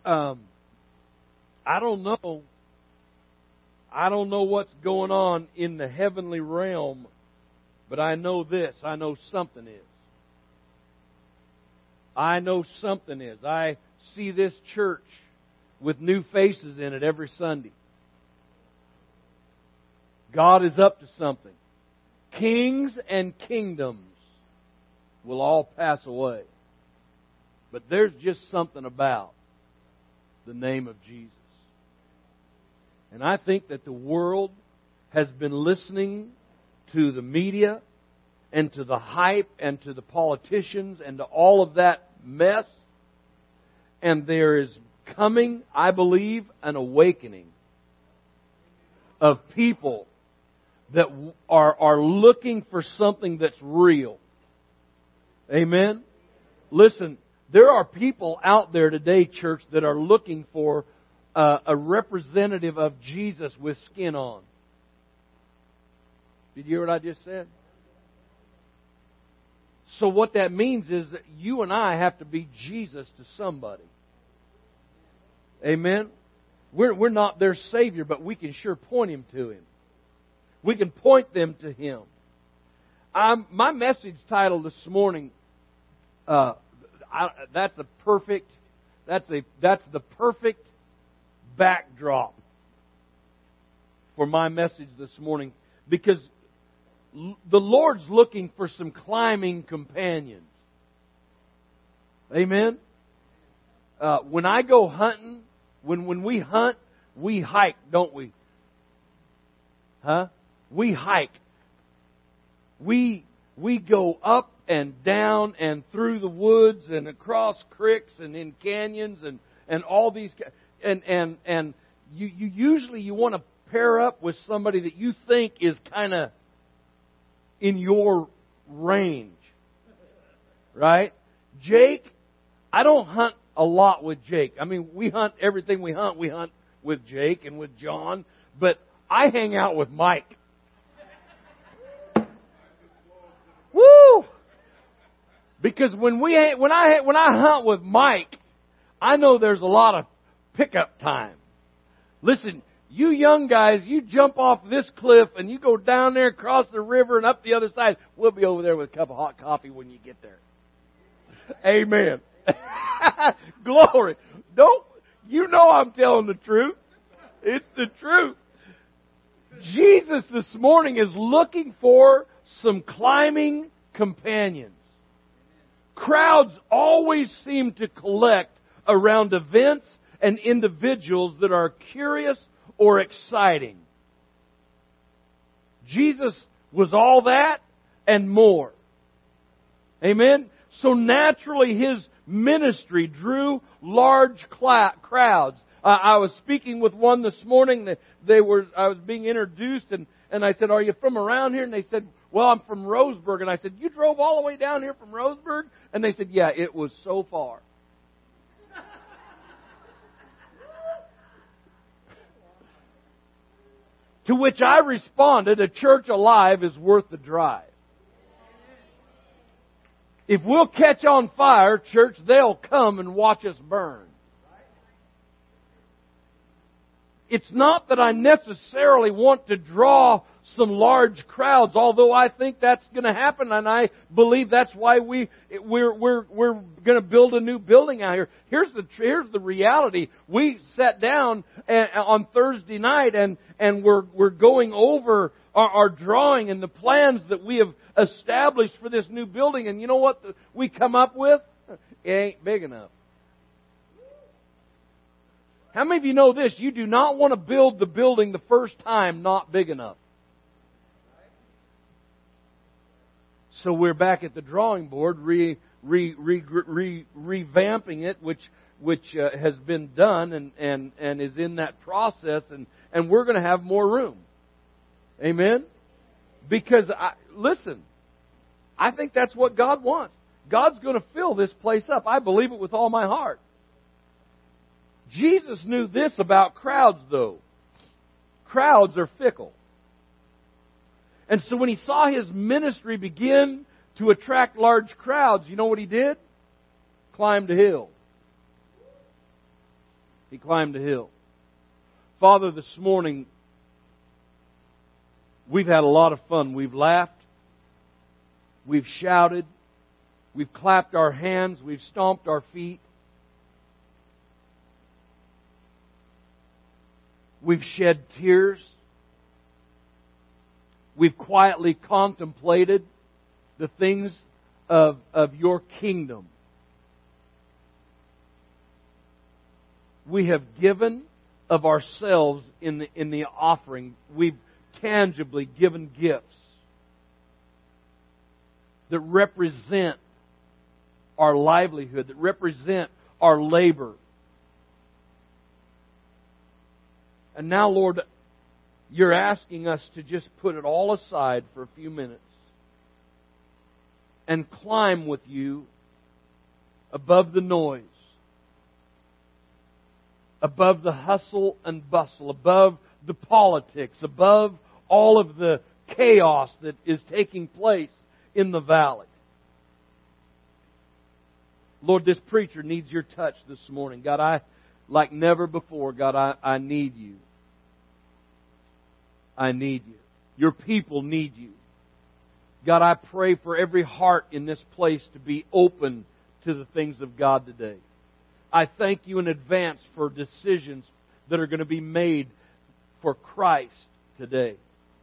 I don't know. I don't know what's going on in the heavenly realm, but I know this. I know something is. I know something is. I see this church with new faces in it every Sunday. God is up to something. Kings and kingdoms will all pass away. But there's just something about the name of Jesus. And I think that the world has been listening to the media and to the hype and to the politicians and to all of that mess. And there is coming, I believe, an awakening of people that are looking for something that's real. Amen? Listen, there are people out there today, church, that are looking for a representative of Jesus with skin on. Did you hear what I just said? So what that means is that you and I have to be Jesus to somebody. Amen? We're not their Savior, but we can sure point Him to Him. We can point them to Him. My message title this morning, that's the perfect backdrop for my message this morning, because the Lord's looking for some climbing companions. Amen? When I go hunting, when we hunt, we hike, don't we? Huh? We hike. We go up and down and through the woods and across creeks and in canyons and all these, and you usually want to pair up with somebody that you think is kind of in your range. Right? Jake, I don't hunt a lot with Jake. I mean, we hunt everything we hunt with Jake and with John, but I hang out with Mike. Woo! Because when I hunt with Mike, I know there's a lot of pickup time. Listen, you young guys, you jump off this cliff and you go down there, across the river and up the other side. We'll be over there with a cup of hot coffee when you get there. Amen. Glory. You know I'm telling the truth. It's the truth. Jesus this morning is looking for some climbing companions. Crowds always seem to collect around events and individuals that are curious or exciting. Jesus was all that and more. Amen? So naturally His ministry drew large crowds. I was speaking with one this morning. I was being introduced and I said, "Are you from around here?" And they said, "Well, I'm from Roseburg." And I said, "You drove all the way down here from Roseburg?" And they said, "Yeah, it was so far." To which I responded, a church alive is worth the drive. If we'll catch on fire, church, they'll come and watch us burn. It's not that I necessarily want to draw some large crowds, although I think that's going to happen, and I believe that's why we're going to build a new building out here. Here's the reality. We sat down on Thursday night and we're going over our drawing and the plans that we have established for this new building, and you know what we come up with? It ain't big enough. How many of you know this? You do not want to build the building the first time not big enough. So we're back at the drawing board, revamping it, which has been done and is in that process, and we're going to have more room. Amen? Because, listen, I think that's what God wants. God's going to fill this place up. I believe it with all my heart. Jesus knew this about crowds, though. Crowds are fickle. And so when He saw His ministry begin to attract large crowds, you know what He did? Climbed a hill. He climbed a hill. Father, this morning, we've had a lot of fun. We've laughed. We've shouted. We've clapped our hands. We've stomped our feet. We've shed tears. We've quietly contemplated the things of your kingdom. We have given of ourselves in the offering. We've tangibly given gifts that represent our livelihood, that represent our labor. And now, Lord, You're asking us to just put it all aside for a few minutes and climb with You above the noise, above the hustle and bustle, above the politics, above all of the chaos that is taking place in the valley. Lord, this preacher needs Your touch this morning. God, like never before, God, I need You. I need You. Your people need You. God, I pray for every heart in this place to be open to the things of God today. I thank You in advance for decisions that are going to be made for Christ today.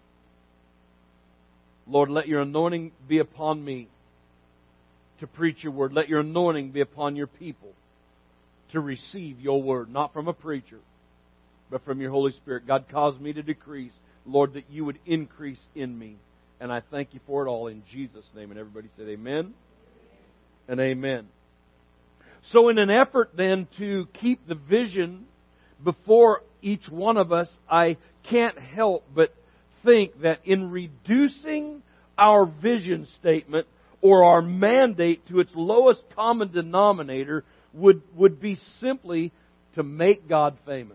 Lord, let Your anointing be upon me to preach Your Word. Let Your anointing be upon Your people to receive Your Word, not from a preacher, but from Your Holy Spirit. God, cause me to decrease. Lord, that You would increase in me. And I thank You for it all in Jesus' name. And everybody said amen and amen. So in an effort then to keep the vision before each one of us, I can't help but think that in reducing our vision statement or our mandate to its lowest common denominator would be simply to make God famous.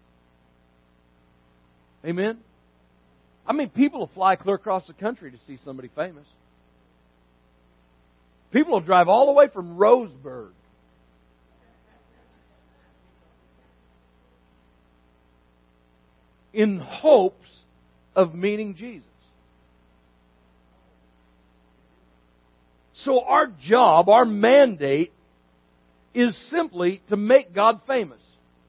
Amen? I mean, people will fly clear across the country to see somebody famous. People will drive all the way from Roseburg in hopes of meeting Jesus. So our job, our mandate, is simply to make God famous.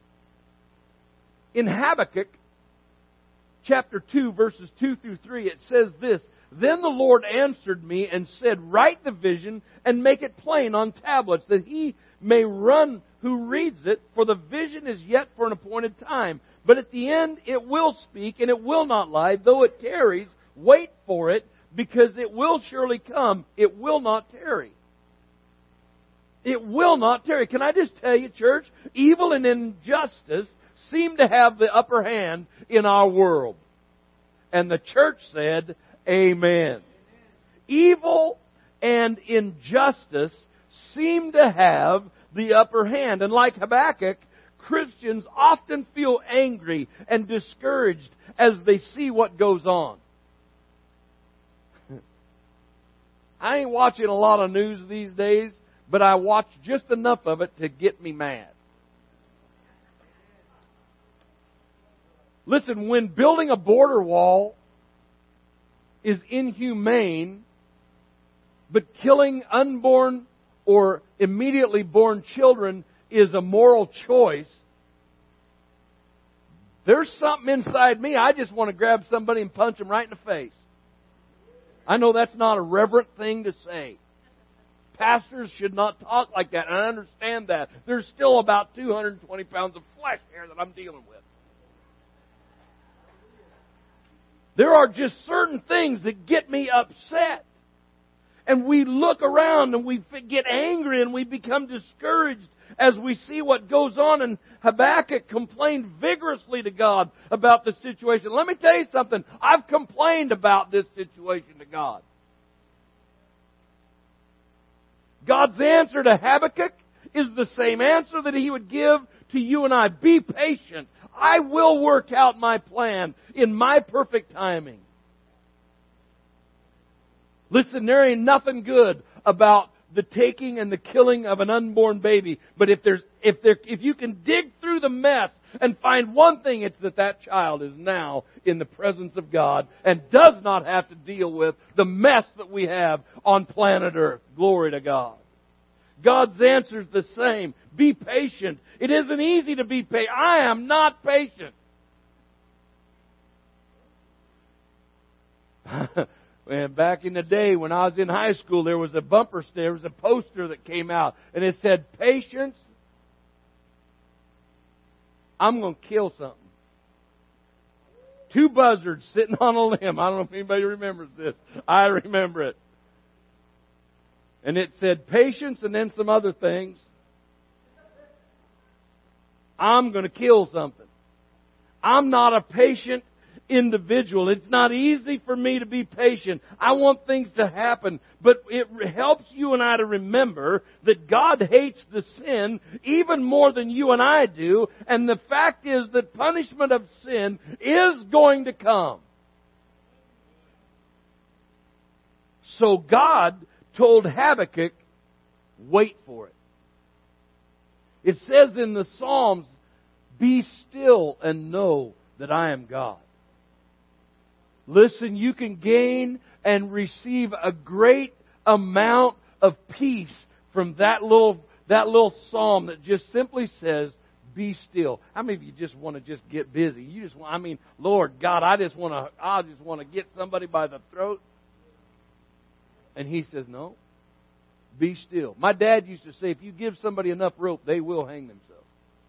In Habakkuk, chapter 2, verses 2 through 3, it says this, "Then the Lord answered me and said, Write the vision and make it plain on tablets, that he may run who reads it, for the vision is yet for an appointed time. But at the end it will speak, and it will not lie. Though it tarries, wait for it, because it will surely come. It will not tarry." It will not tarry. Can I just tell you, church, evil and injustice seem to have the upper hand in our world. And the church said, amen. Evil and injustice seem to have the upper hand. And like Habakkuk, Christians often feel angry and discouraged as they see what goes on. I ain't watching a lot of news these days, but I watch just enough of it to get me mad. Listen, when building a border wall is inhumane, but killing unborn or immediately born children is a moral choice, there's something inside me. I just want to grab somebody and punch them right in the face. I know that's not a reverent thing to say. Pastors should not talk like that, and I understand that. There's still about 220 pounds of flesh here that I'm dealing with. There are just certain things that get me upset. And we look around and we get angry and we become discouraged as we see what goes on. And Habakkuk complained vigorously to God about the situation. Let me tell you something. I've complained about this situation to God. God's answer to Habakkuk is the same answer that He would give to you and I. Be patient. I will work out my plan in my perfect timing. Listen, there ain't nothing good about the taking and the killing of an unborn baby. But if you can dig through the mess and find one thing, it's that child is now in the presence of God and does not have to deal with the mess that we have on planet Earth. Glory to God. God's answer is the same. Be patient. It isn't easy to be patient. I am not patient. And back in the day when I was in high school, there was a poster that came out, and it said, "Patience, I'm going to kill something." 2 buzzards sitting on a limb. I don't know if anybody remembers this. I remember it. And it said, "Patience," and then some other things. I'm going to kill something. I'm not a patient individual. It's not easy for me to be patient. I want things to happen. But it helps you and I to remember that God hates the sin even more than you and I do. And the fact is that punishment of sin is going to come. So God told Habakkuk, wait for it. It says in the Psalms, "Be still and know that I am God." Listen, you can gain and receive a great amount of peace from that little psalm that just simply says, "Be still." How many of you just want to just get busy? Lord God, I just want to get somebody by the throat. And He says, no, be still. My dad used to say, if you give somebody enough rope, they will hang themselves.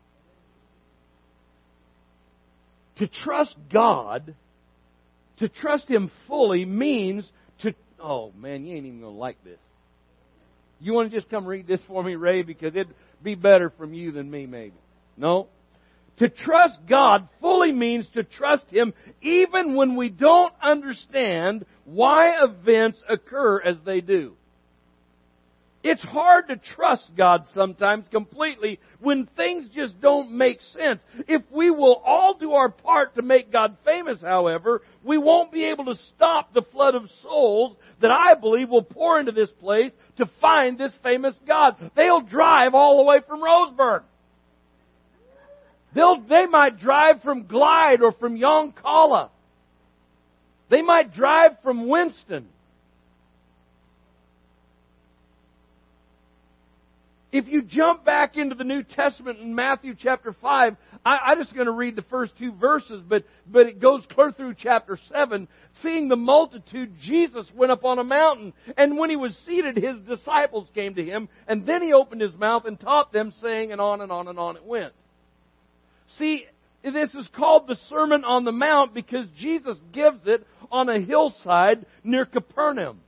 To trust God, to trust Him fully means to... Oh, man, you ain't even going to like this. You want to just come read this for me, Ray? Because it'd be better from you than me, maybe. No? To trust God fully means to trust Him even when we don't understand why events occur as they do. It's hard to trust God sometimes completely when things just don't make sense. If we will all do our part to make God famous, however, we won't be able to stop the flood of souls that I believe will pour into this place to find this famous God. They'll drive all the way from Roseburg. They might drive from Glide or from Yoncalla. They might drive from Winston. If you jump back into the New Testament in Matthew chapter 5, I'm just going to read the first 2 verses, but it goes clear through chapter 7. Seeing the multitude, Jesus went up on a mountain, and when He was seated, His disciples came to Him, and then He opened His mouth and taught them, saying, and on and on and on it went. See, this is called the Sermon on the Mount because Jesus gives it on a hillside near Capernaum.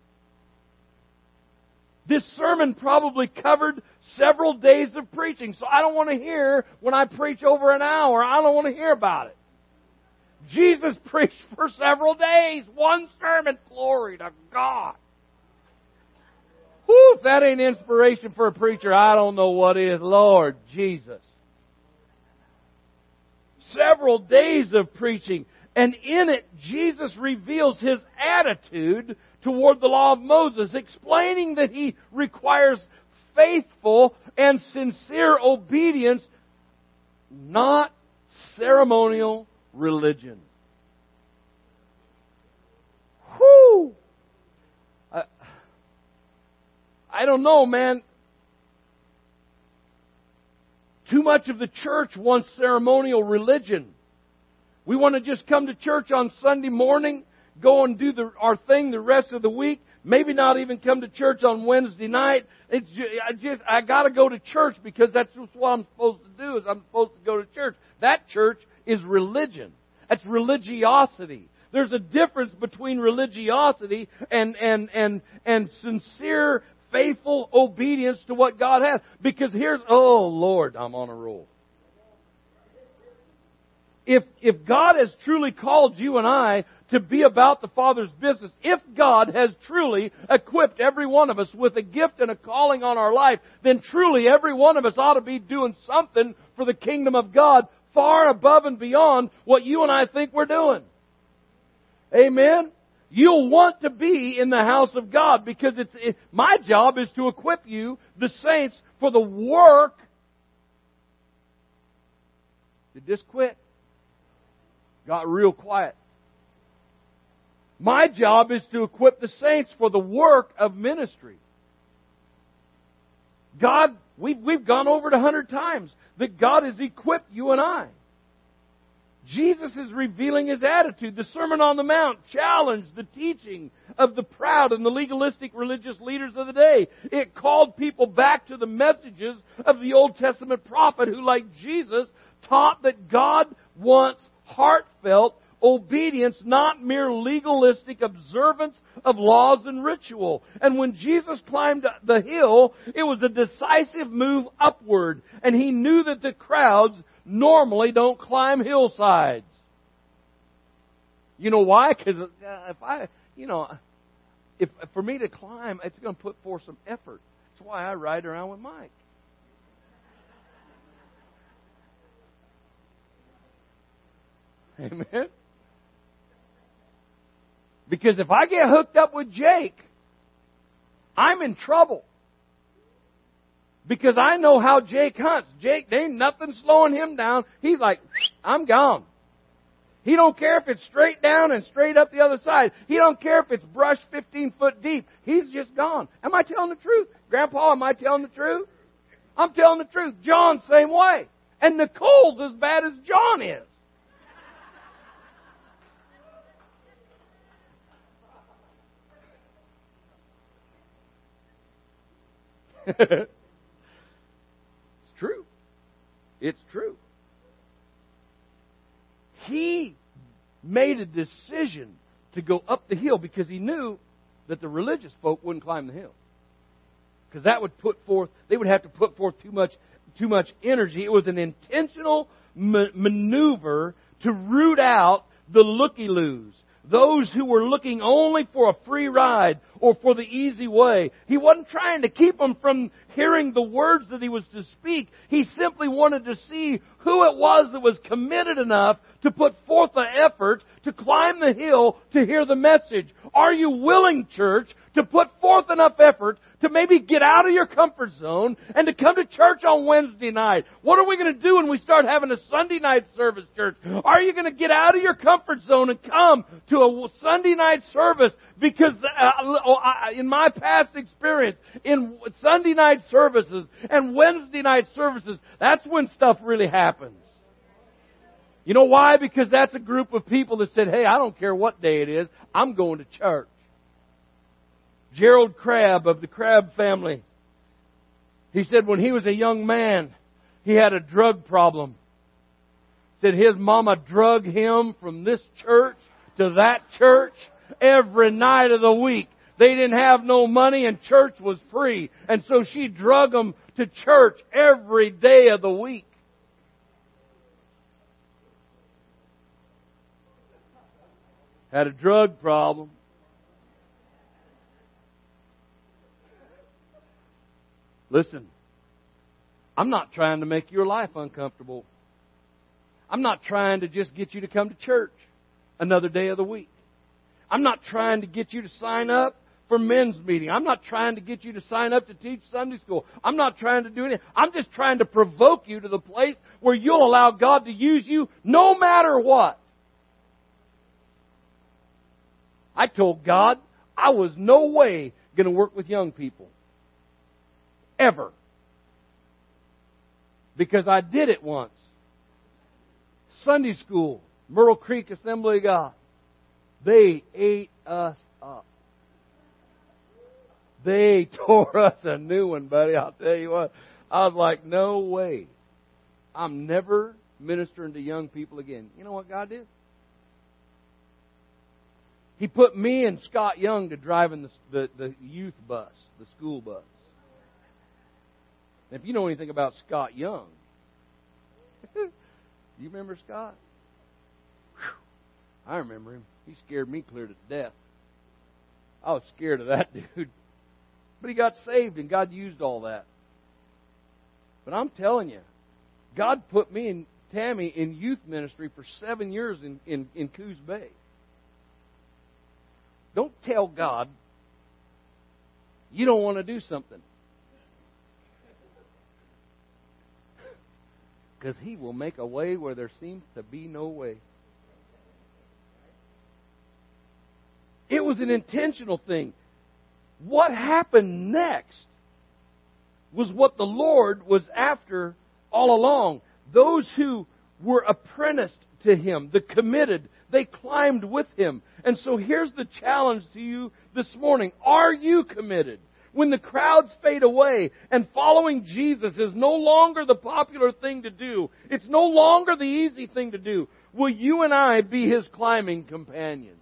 This sermon probably covered several days of preaching. So I don't want to hear when I preach over an hour. I don't want to hear about it. Jesus preached for several days. One sermon. Glory to God. Whew, if that ain't inspiration for a preacher, I don't know what is. Lord Jesus. Several days of preaching. And in it, Jesus reveals His attitude toward the law of Moses, explaining that He requires faithful and sincere obedience, not ceremonial religion. Whew! I don't know, man. Too much of the church wants ceremonial religion. We want to just come to church on Sunday morning, go and do our thing the rest of the week. Maybe not even come to church on Wednesday night. I got to go to church because that's just what I'm supposed to do. Is I'm supposed to go to church. That church is religion. That's religiosity. There's a difference between religiosity and sincere, faithful obedience to what God has. Because oh Lord, I'm on a roll. If God has truly called you and I to be about the Father's business, if God has truly equipped every one of us with a gift and a calling on our life, then truly every one of us ought to be doing something for the kingdom of God far above and beyond what you and I think we're doing. Amen? You'll want to be in the house of God because my job is to equip you, the saints, for the work. Did this quit? Got real quiet. My job is to equip the saints for the work of ministry. God, we've gone over it 100 times that God has equipped you and I. Jesus is revealing His attitude. The Sermon on the Mount challenged the teaching of the proud and the legalistic religious leaders of the day. It called people back to the messages of the Old Testament prophet who, like Jesus, taught that God wants heartfelt obedience, not mere legalistic observance of laws and ritual. And when Jesus climbed the hill, it was a decisive move upward. And He knew that the crowds normally don't climb hillsides. You know why? Because if for me to climb, it's going to put forth some effort. That's why I ride around with Mike. Amen. Because if I get hooked up with Jake, I'm in trouble. Because I know how Jake hunts. Jake, there ain't nothing slowing him down. He's like, I'm gone. He don't care if it's straight down and straight up the other side. He don't care if it's brush 15 foot deep. He's just gone. Am I telling the truth? Grandpa, am I telling the truth? I'm telling the truth. John's same way. And Nicole's as bad as John is. It's true. It's true. He made a decision to go up the hill because he knew that the religious folk wouldn't climb the hill. Because that would they would have to put forth too much energy. It was an intentional maneuver to root out the looky-loos. Those who were looking only for a free ride or for the easy way. He wasn't trying to keep them from hearing the words that He was to speak. He simply wanted to see who it was that was committed enough to put forth the effort to climb the hill to hear the message. Are you willing, church, to put forth enough effort to maybe get out of your comfort zone and to come to church on Wednesday night? What are we going to do when we start having a Sunday night service, church? Are you going to get out of your comfort zone and come to a Sunday night service? Because in my past experience, in Sunday night services and Wednesday night services, that's when stuff really happens. You know why? Because that's a group of people that said, hey, I don't care what day it is, I'm going to church. Gerald Crabb of the Crabb family, he said when he was a young man, he had a drug problem. Said his mama drug him from this church to that church every night of the week. They didn't have no money and church was free. And so she drug him to church every day of the week. Had a drug problem. Listen, I'm not trying to make your life uncomfortable. I'm not trying to just get you to come to church another day of the week. I'm not trying to get you to sign up for men's meeting. I'm not trying to get you to sign up to teach Sunday school. I'm not trying to do anything. I'm just trying to provoke you to the place where you'll allow God to use you no matter what. I told God I was no way going to work with young people. Ever. Because I did it once. Sunday school, Myrtle Creek Assembly of God. They ate us up. They tore us a new one, buddy. I'll tell you what. I was like, no way. I'm never ministering to young people again. You know what God did? He put me and Scott Young to driving the youth bus, the school bus. If you know anything about Scott Young, you remember Scott? Whew, I remember him. He scared me clear to death. I was scared of that dude. But he got saved and God used all that. But I'm telling you, God put me and Tammy in youth ministry for 7 years in Coos Bay. Don't tell God you don't want to do something. Because He will make a way where there seems to be no way. It was an intentional thing. What happened next was what the Lord was after all along. Those who were apprenticed to Him, the committed, they climbed with Him. And so here's the challenge to you this morning. Are you committed? When the crowds fade away and following Jesus is no longer the popular thing to do, it's no longer the easy thing to do, will you and I be His climbing companions?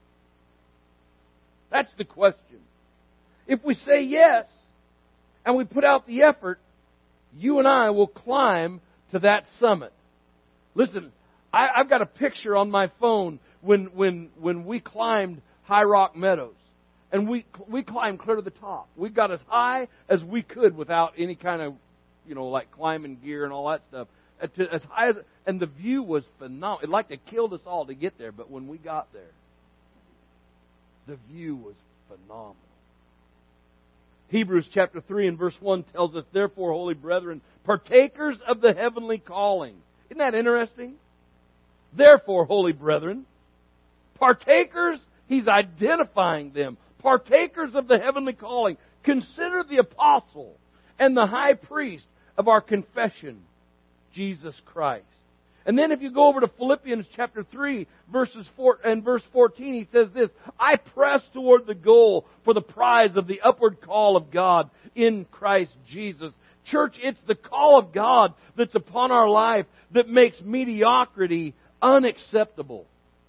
That's the question. If we say yes, and we put out the effort, you and I will climb to that summit. Listen, I've got a picture on my phone when we climbed High Rock Meadows. And we climbed clear to the top. We got as high as we could without any kind of, like climbing gear and all that stuff. As high as, and the view was phenomenal. It'd like to kill us all to get there, but when we got there, the view was phenomenal. Hebrews chapter 3 and verse 1 tells us, therefore, holy brethren, partakers of the heavenly calling. Isn't that interesting? Therefore, holy brethren, partakers, he's identifying them. Partakers of the heavenly calling, consider the apostle and the high priest of our confession, Jesus Christ. And then if you go over to Philippians chapter 3, verse 14, he says this, I press toward the goal for the prize of the upward call of God in Christ Jesus. Church, it's the call of God that's upon our life that makes mediocrity unacceptable.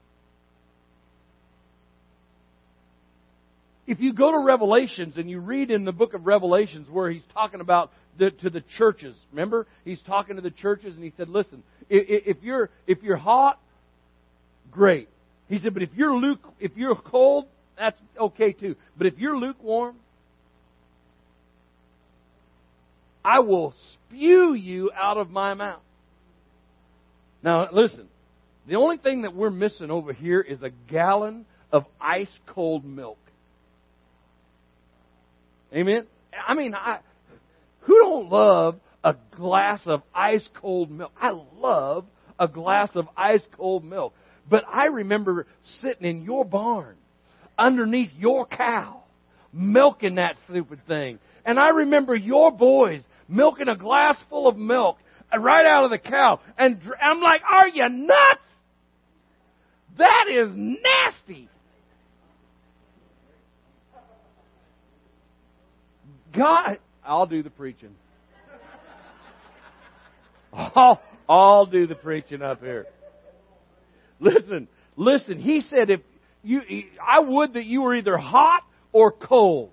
If you go to Revelations and you read in the book of Revelations where he's talking about to the churches, remember? He's talking to the churches and he said, listen, if you're hot, great. He said, but if you're cold, that's okay too. But if you're lukewarm, I will spew you out of my mouth. Now listen, the only thing that we're missing over here is a gallon of ice cold milk. Amen? I mean, who don't love a glass of ice cold milk? I love a glass of ice cold milk. But I remember sitting in your barn, underneath your cow, milking that stupid thing. And I remember your boys milking a glass full of milk right out of the cow. And I'm like, are you nuts? That is nasty. God, I'll do the preaching. I'll do the preaching up here. Listen. He said, I would that you were either hot or cold.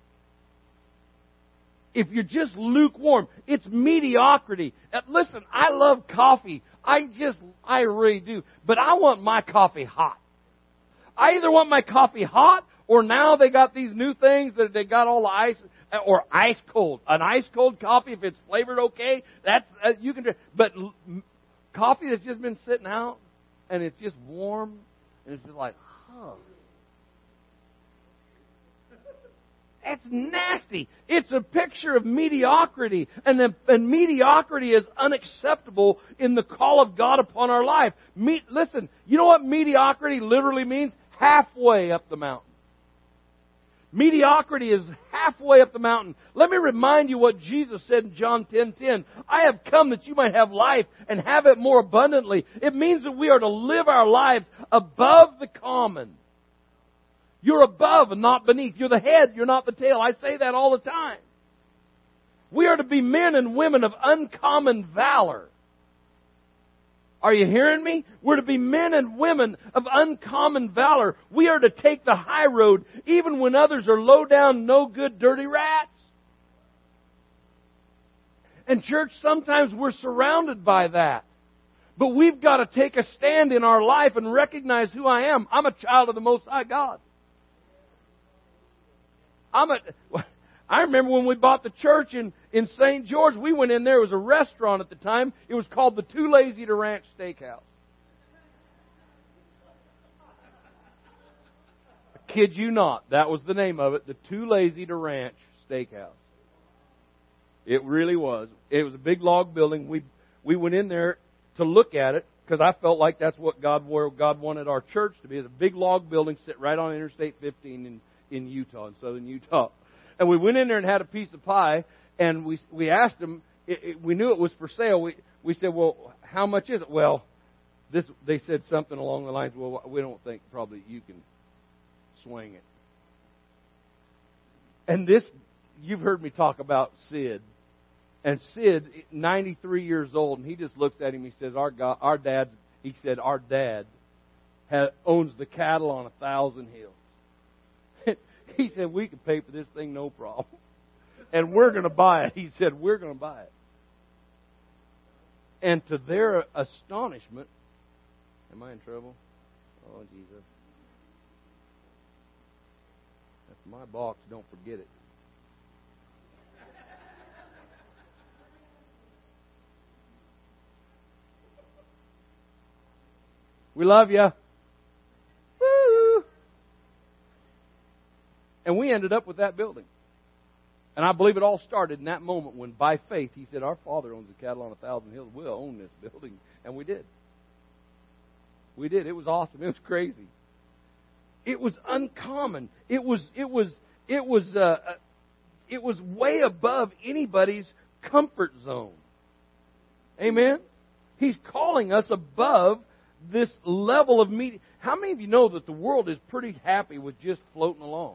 If you're just lukewarm, it's mediocrity. Listen, I love coffee. I really do. But I want my coffee hot. I either want my coffee hot, or now they got these new things that they got all the ice, or ice cold. An ice cold coffee, if it's flavored okay, that's you can drink. But coffee that's just been sitting out and it's just warm and it's just like, That's nasty. It's a picture of mediocrity, and mediocrity is unacceptable in the call of God upon our life. Listen, you know what mediocrity literally means? Halfway up the mountain. Mediocrity is halfway up the mountain. Let me remind you what Jesus said in John 10:10. I have come that you might have life and have it more abundantly. It means that we are to live our lives above the common. You're above and not beneath. You're the head, you're not the tail. I say that all the time. We are to be men and women of uncommon valor. Are you hearing me? We're to be men and women of uncommon valor. We are to take the high road even when others are low down, no good, dirty rats. And church, sometimes we're surrounded by that. But we've got to take a stand in our life and recognize who I am. I'm a child of the Most High God. I remember when we bought the church in St. George, we went in there. It was a restaurant at the time. It was called the Too Lazy to Ranch Steakhouse. kid you not, that was the name of it, the Too Lazy to Ranch Steakhouse. It really was. It was a big log building. We went in there to look at it because I felt like that's what God wanted our church to be. It's a big log building sit right on Interstate 15 in Utah, in southern Utah. And we went in there and had a piece of pie, and we asked them, we knew it was for sale. We said, well, how much is it? Well, they said something along the lines, well, we don't think probably you can swing it. And this, you've heard me talk about Sid. And Sid, 93 years old, and he just looks at him. He says, our dad owns the cattle on 1,000 hills. He said, we can pay for this thing, no problem. And we're going to buy it. He said, we're going to buy it. And to their astonishment, am I in trouble? Oh, Jesus. That's my box. Don't forget it. We love you. Woo! And we ended up with that building. And I believe it all started in that moment when, by faith, he said, our Father owns the cattle on 1,000 hills. We'll own this building. And we did. We did. It was awesome. It was crazy. It was uncommon. It was way above anybody's comfort zone. Amen? He's calling us above this level of media. How many of you know that the world is pretty happy with just floating along?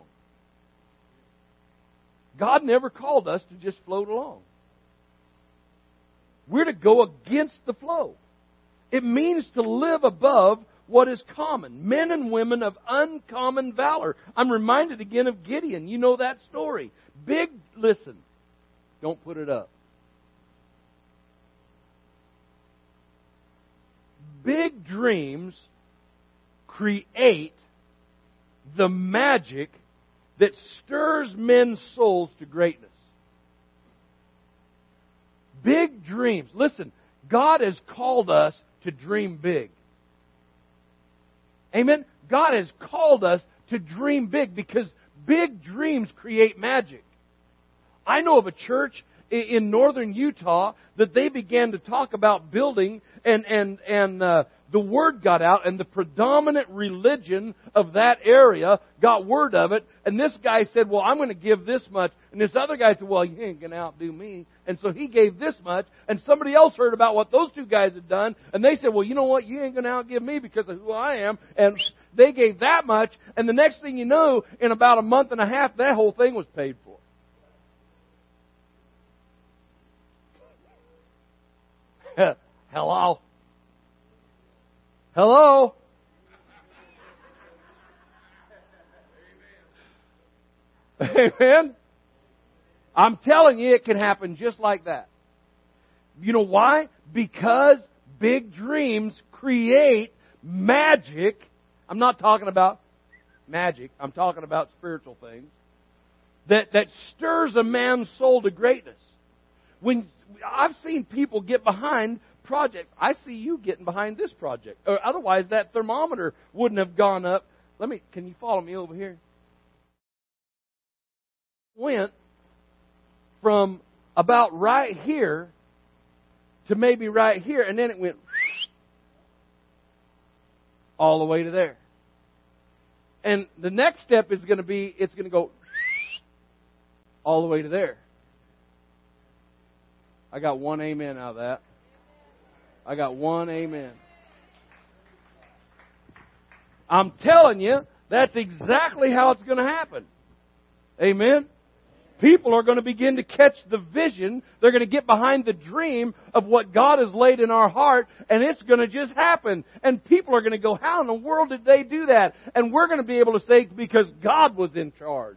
God never called us to just float along. We're to go against the flow. It means to live above what is common. Men and women of uncommon valor. I'm reminded again of Gideon. You know that story. Listen, don't put it up. Big dreams create the magic that stirs men's souls to greatness. Big dreams. Listen, God has called us to dream big. Amen? God has called us to dream big because big dreams create magic. I know of a church in northern Utah that they began to talk about building and the word got out, and the predominant religion of that area got word of it. And this guy said, well, I'm going to give this much. And this other guy said, well, you ain't going to outdo me. And so he gave this much. And somebody else heard about what those two guys had done. And they said, well, you know what? You ain't going to outgive me because of who I am. And they gave that much. And the next thing you know, in about a month and a half, that whole thing was paid for. Hello? Hello? Amen? I'm telling you, it can happen just like that. You know why? Because big dreams create magic. I'm not talking about magic. I'm talking about spiritual things. That stirs a man's soul to greatness. When I've seen people get behind projects. I see you getting behind this project. Or otherwise that thermometer wouldn't have gone up. Can you follow me over here? Went from about right here to maybe right here, and then it went all the way to there. And the next step is going to be, it's going to go all the way to there. I got one amen out of that. I got one amen. I'm telling you, that's exactly how it's going to happen. Amen? People are going to begin to catch the vision. They're going to get behind the dream of what God has laid in our heart, and it's going to just happen. And people are going to go, how in the world did they do that? And we're going to be able to say, because God was in charge.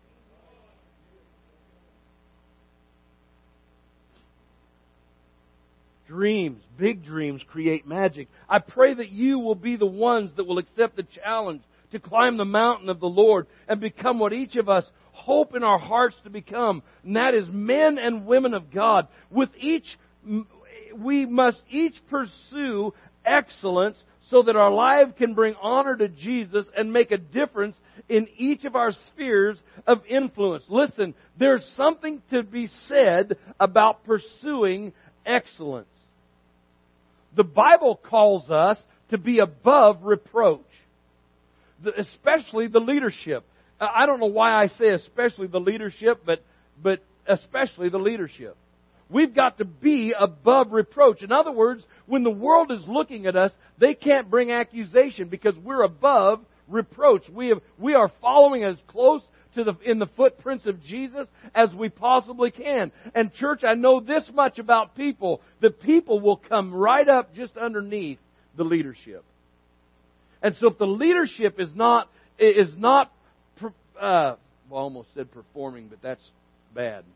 Dreams, big dreams, create magic. I pray that you will be the ones that will accept the challenge to climb the mountain of the Lord and become what each of us hope in our hearts to become. And that is men and women of God with each we must each pursue excellence so that our life can bring honor to Jesus and make a difference in each of our spheres of influence. Listen, there's something to be said about pursuing excellence. The Bible calls us to be above reproach, especially the leadership. I don't know why I say especially the leadership, but especially the leadership. We've got to be above reproach. In other words, when the world is looking at us, they can't bring accusation because we're above reproach. We are following as close in the footprints of Jesus as we possibly can. And church, I know this much about people. The people will come right up just underneath the leadership. And so if the leadership is not I almost said performing, but that's bad.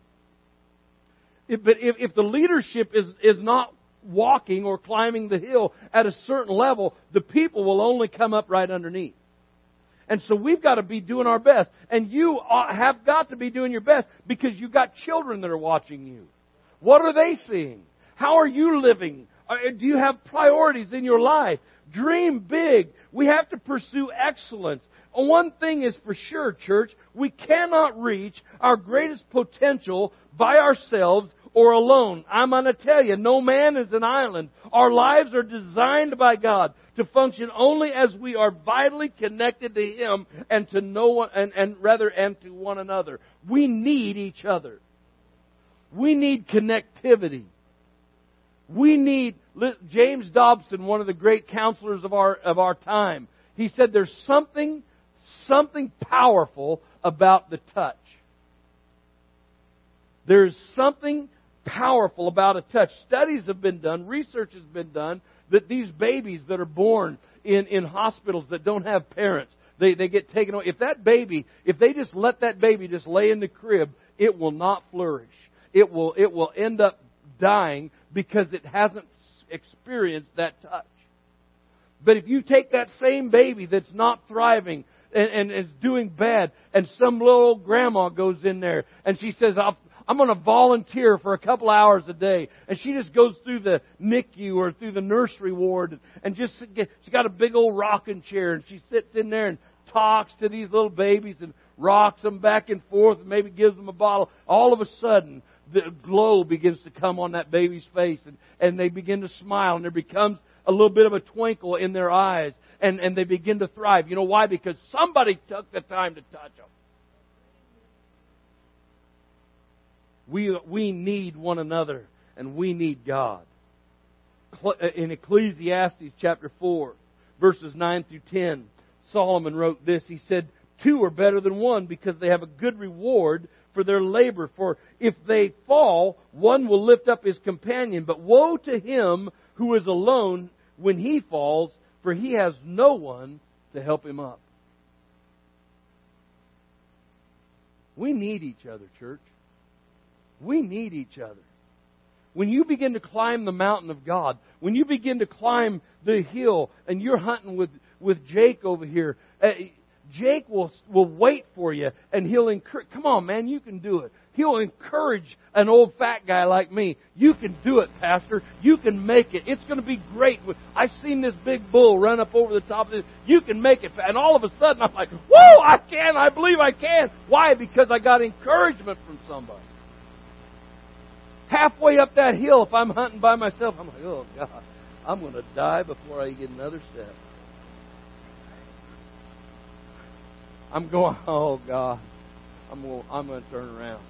If the leadership is not walking or climbing the hill at a certain level, the people will only come up right underneath. And so we've got to be doing our best. And you have got to be doing your best because you've got children that are watching you. What are they seeing? How are you living? Do you have priorities in your life? Dream big. We have to pursue excellence. One thing is for sure, church, we cannot reach our greatest potential by ourselves or alone. I'm going to tell you, no man is an island. Our lives are designed by God to function only as we are vitally connected to Him and to no one, and to one another. We need each other. We need connectivity. We need James Dobson, one of the great counselors of our time. He said there's something powerful about the touch. There's something powerful about a touch. Studies have been done, research has been done, that these babies that are born in hospitals that don't have parents, they get taken away. If they just let that baby just lay in the crib, it will not flourish. It will end up dying because it hasn't experienced that touch. But if you take that same baby that's not thriving and is doing bad, and some little old grandma goes in there and she says, I'm going to volunteer for a couple hours a day. And she just goes through the NICU or through the nursery ward and she's got a big old rocking chair and she sits in there and talks to these little babies and rocks them back and forth and maybe gives them a bottle. All of a sudden, the glow begins to come on that baby's face and they begin to smile and there becomes a little bit of a twinkle in their eyes and they begin to thrive. You know why? Because somebody took the time to touch them. We need one another and we need God. In Ecclesiastes chapter 4, verses 9 through 10, Solomon wrote this. He said, 2 are better than 1 because they have a good reward for their labor. For if they fall, one will lift up his companion. But woe to him who is alone when he falls, for he has no one to help him up. We need each other, church. We need each other. When you begin to climb the mountain of God, when you begin to climb the hill and you're hunting with Jake over here, Jake will wait for you and he'll encourage. Come on, man, you can do it. He'll encourage an old fat guy like me. You can do it, Pastor. You can make it. It's going to be great. I've seen this big bull run up over the top of this. You can make it. And all of a sudden I'm like, whoa, I can. I believe I can. Why? Because I got encouragement from somebody. Halfway up that hill, if I'm hunting by myself, I'm like, oh, God, I'm going to die before I get another step. I'm going, oh, God, I'm going to turn around.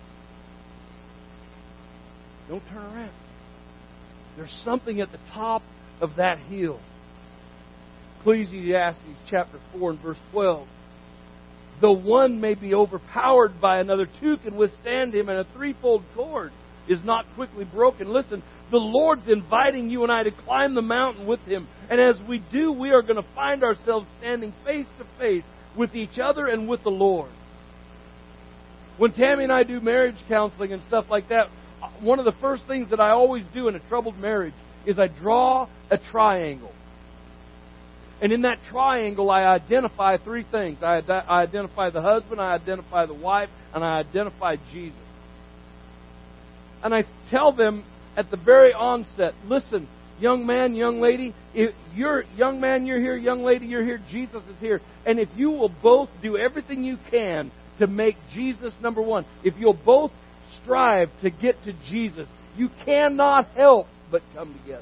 Don't turn around. There's something at the top of that hill. Ecclesiastes chapter 4 and verse 12. Though one may be overpowered by another, 2 can withstand him, and a threefold cord is not quickly broken. Listen, the Lord's inviting you and I to climb the mountain with Him. And as we do, we are going to find ourselves standing face to face with each other and with the Lord. When Tammy and I do marriage counseling and stuff like that, one of the first things that I always do in a troubled marriage is I draw a triangle. And in that triangle, I identify 3 things. I identify the husband, I identify the wife, and I identify Jesus. And I tell them at the very onset, listen, young man, young lady, if you're young man, you're here, young lady, you're here, Jesus is here. And if you will both do everything you can to make Jesus number one, if you'll both strive to get to Jesus, you cannot help but come together.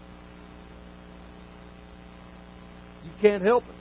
You can't help it.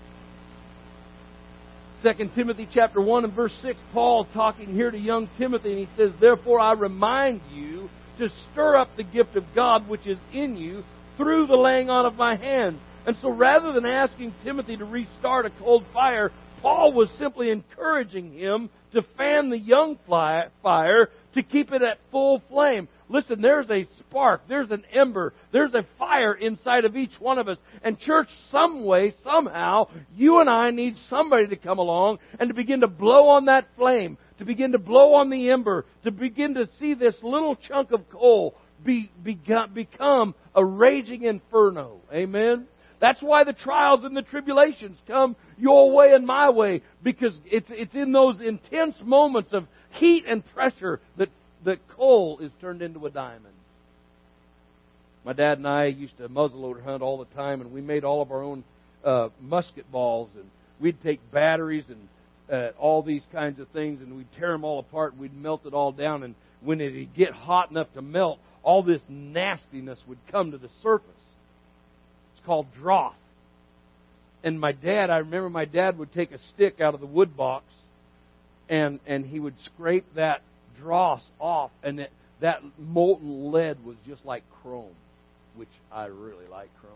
2 Timothy chapter 1 and verse 6, Paul talking here to young Timothy, and he says, "Therefore I remind you to stir up the gift of God which is in you through the laying on of my hands." And so rather than asking Timothy to restart a cold fire, Paul was simply encouraging him to fan the young fire to keep it at full flame. Listen, there's a spark, there's an ember, there's a fire inside of each one of us. And church, some way, somehow, you and I need somebody to come along and to begin to blow on that flame, to begin to blow on the ember, to begin to see this little chunk of coal become a raging inferno. Amen? That's why the trials and the tribulations come your way and my way, because it's in those intense moments of heat and pressure that coal is turned into a diamond. My dad and I used to muzzleloader hunt all the time, and we made all of our own musket balls, and we'd take batteries and all these kinds of things, and we'd tear them all apart, and we'd melt it all down, and when it'd get hot enough to melt, all this nastiness would come to the surface. It's called dross. And I remember my dad would take a stick out of the wood box, and he would scrape that dross off, and that molten lead was just like chrome, which I really like chrome.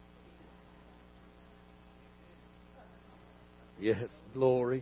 Yes, glory.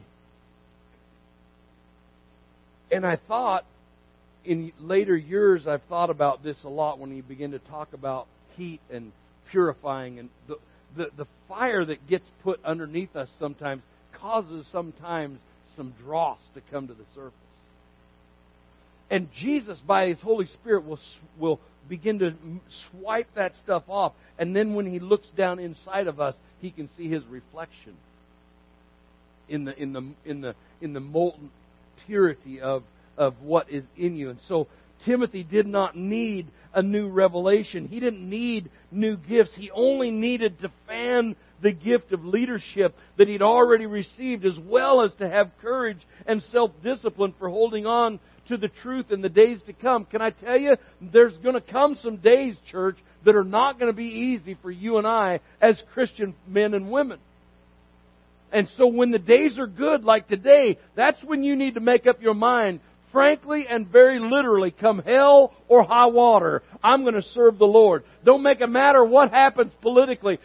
And I thought, in later years, I've thought about this a lot when you begin to talk about heat and purifying, and the fire that gets put underneath us sometimes causes sometimes some dross to come to the surface. And Jesus, by His Holy Spirit, will begin to swipe that stuff off. And then when He looks down inside of us, He can see His reflection in the molten purity of what is in you. And so Timothy did not need a new revelation. He didn't need new gifts. He only needed to fan the gift of leadership that he'd already received, as well as to have courage and self-discipline for holding on to the truth in the days to come. Can I tell you, there's going to come some days, church, that are not going to be easy for you and I as Christian men and women. And so when the days are good, like today, that's when you need to make up your mind, frankly and very literally, come hell or high water, I'm going to serve the Lord. Don't make it matter what happens politically.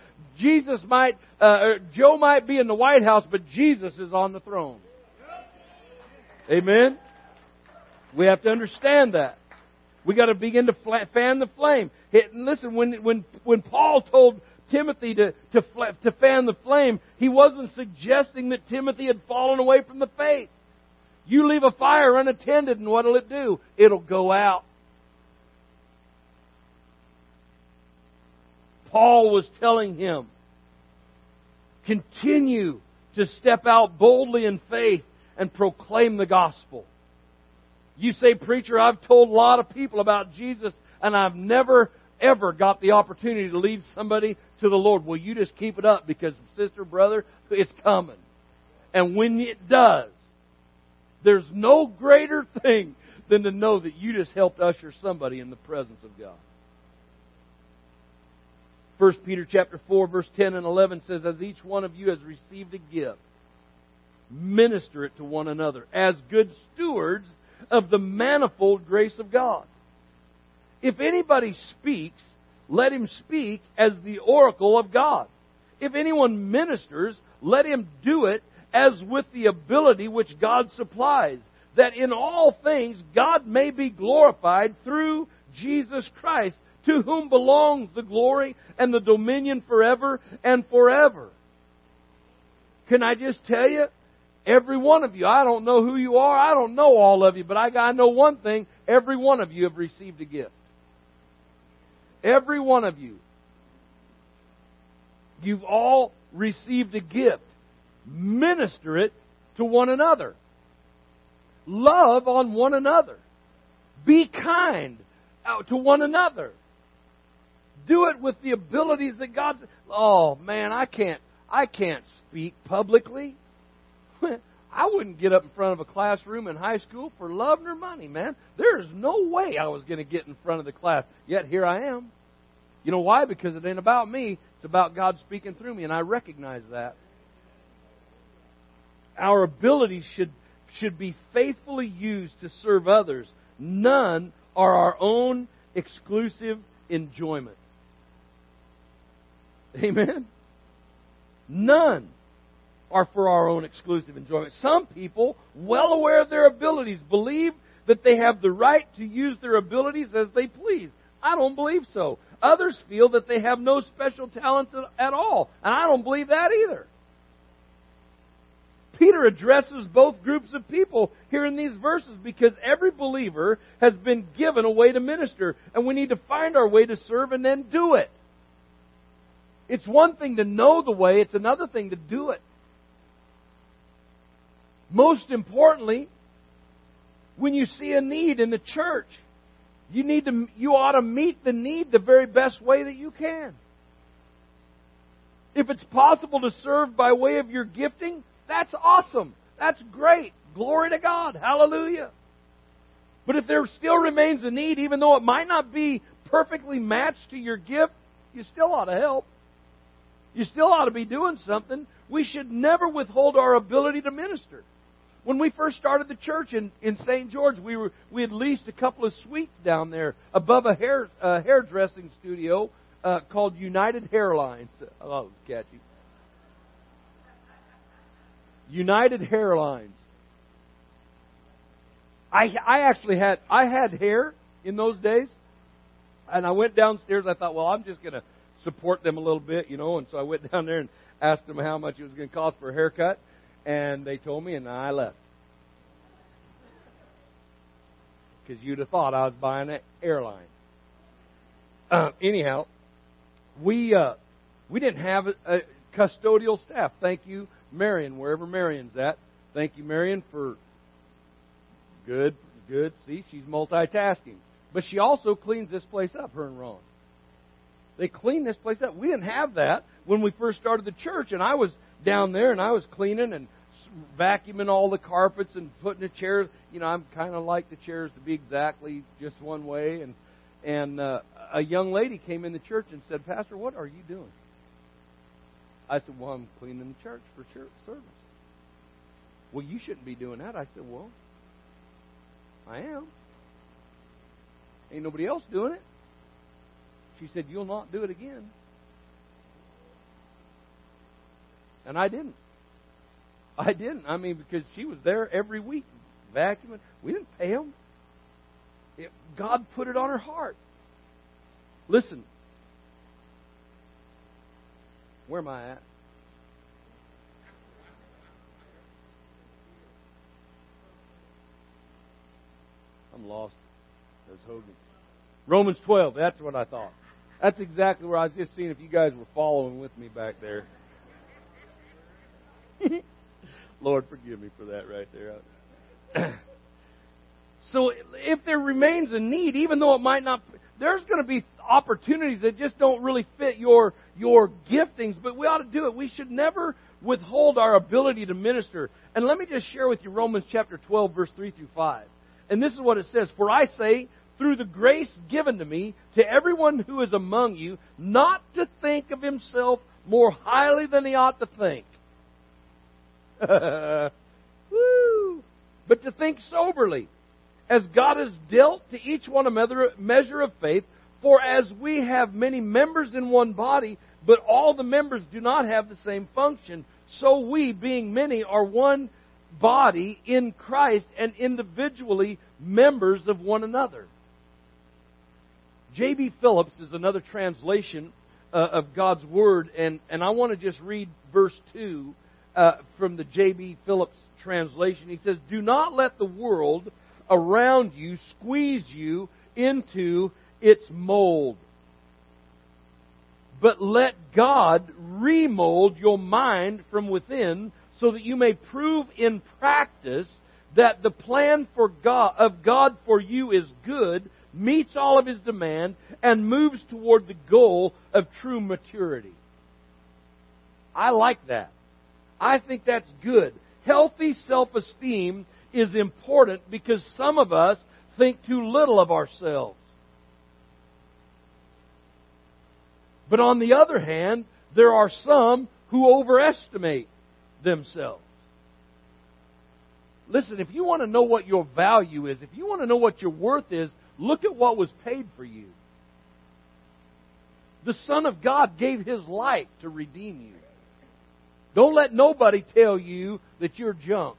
Joe might be in the White House, but Jesus is on the throne. Amen? We have to understand that. We got to begin to fan the flame. Listen, when Paul told Timothy to fan the flame, he wasn't suggesting that Timothy had fallen away from the faith. You leave a fire unattended, and what'll it do? It'll go out. Paul was telling him, continue to step out boldly in faith and proclaim the gospel. You say, preacher, I've told a lot of people about Jesus, and I've never, ever got the opportunity to lead somebody to the Lord. Well, you just keep it up, because, sister, brother, it's coming. And when it does, there's no greater thing than to know that you just helped usher somebody in the presence of God. 1 Peter chapter 4, verse 10 and 11 says, as each one of you has received a gift, minister it to one another as good stewards of the manifold grace of God. If anybody speaks, let him speak as the oracle of God. If anyone ministers, let him do it as with the ability which God supplies, that in all things God may be glorified through Jesus Christ, to whom belongs the glory and the dominion forever and forever. Can I just tell you, every one of you, I don't know who you are, I don't know all of you, but I know one thing, every one of you have received a gift. Every one of you. You've all received a gift. Minister it to one another. Love on one another. Be kind to one another. do it with the abilities that God's... Oh, man, I can't speak publicly. I wouldn't get up in front of a classroom in high school for love nor money, man. There's no way I was going to get in front of the class. Yet here I am. You know why? Because it ain't about me. It's about God speaking through me, and I recognize that. Our abilities should be faithfully used to serve others. None are our own exclusive enjoyment. Amen? None are for our own exclusive enjoyment. Some people, well aware of their abilities, believe that they have the right to use their abilities as they please. I don't believe so. Others feel that they have no special talents at all, and I don't believe that either. Peter addresses both groups of people here in these verses because every believer has been given a way to minister, and we need to find our way to serve and then do it. It's one thing to know the way, it's another thing to do it. Most importantly, when you see a need in the church, you ought to meet the need the very best way that you can. If it's possible to serve by way of your gifting, that's awesome. That's great. Glory to God. Hallelujah. But if there still remains a need, even though it might not be perfectly matched to your gift, you still ought to help. You still ought to be doing something. We should never withhold our ability to minister. When we first started the church in St. George, we had leased a couple of suites down there above a hairdressing studio called United Hairlines. Oh, catchy. United Hairlines. I actually had hair in those days, and I went downstairs. I thought, well, I'm just going to support them a little bit, and so I went down there and asked them how much it was going to cost for a haircut. And they told me, and I left. Because you'd have thought I was buying an airline. Anyhow, we didn't have a custodial staff. Thank you, Marion, wherever Marion's at. Thank you, Marion, for good. See, she's multitasking. But she also cleans this place up, her and Ron. They clean this place up. We didn't have that when we first started the church, and I was down there, and I was cleaning and vacuuming all the carpets and putting the chairs. I'm kind of like the chairs to be exactly just one way. And a young lady came in the church and said, "Pastor, what are you doing?" I said, "Well, I'm cleaning the church for church service." "Well, you shouldn't be doing that." I said, "Well, I am. Ain't nobody else doing it." She said, "You'll not do it again." And I didn't. Because she was there every week, vacuuming. We didn't pay them. God put it on her heart. Listen. Where am I at? I'm lost. There's Hogan. Romans 12. That's what I thought. That's exactly where I was just seeing if you guys were following with me back there. Lord, forgive me for that right there. So if there remains a need, even though it might not, there's going to be opportunities that just don't really fit your giftings, but we ought to do it. We should never withhold our ability to minister. And let me just share with you Romans chapter 12, verse 3 through 5. And this is what it says. "For I say, through the grace given to me, to everyone who is among you, not to think of himself more highly than he ought to think." Woo! "But to think soberly, as God has dealt to each one a measure of faith. For as we have many members in one body, but all the members do not have the same function, so we, being many, are one body in Christ and individually members of one another." J.B. Phillips is another translation of God's Word, and I want to just read verse 2 from the J.B. Phillips translation. He says, "Do not let the world around you squeeze you into its mold, but let God remold your mind from within, so that you may prove in practice that the plan of God for you is good, meets all of his demand, and moves toward the goal of true maturity. I like that. I think that's good. Healthy self-esteem is important because some of us think too little of ourselves. But on the other hand, there are some who overestimate themselves. Listen, if you want to know what your value is, if you want to know what your worth is, look at what was paid for you. The Son of God gave His life to redeem you. Don't let nobody tell you that you're junk.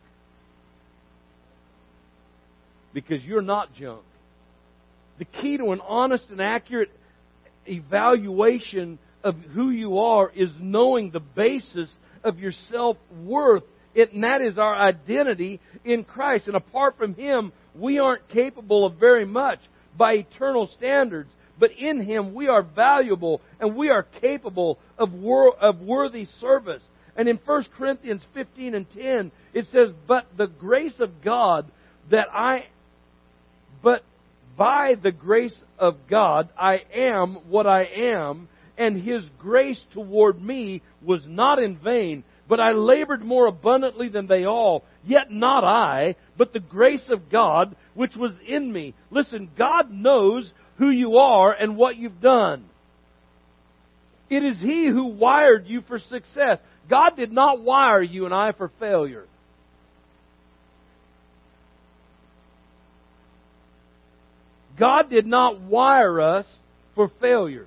Because you're not junk. The key to an honest and accurate evaluation of who you are is knowing the basis of your self-worth. And that is our identity in Christ. And apart from Him, we aren't capable of very much by eternal standards. But in Him, we are valuable and we are capable of worthy service. And in 1 Corinthians 15 and 10, it says, But by the grace of God, I am what I am, and His grace toward me was not in vain. But I labored more abundantly than they all. Yet not I, but the grace of God which was in me. Listen, God knows who you are and what you've done. It is He who wired you for success. God did not wire you and I for failure. God did not wire us for failure.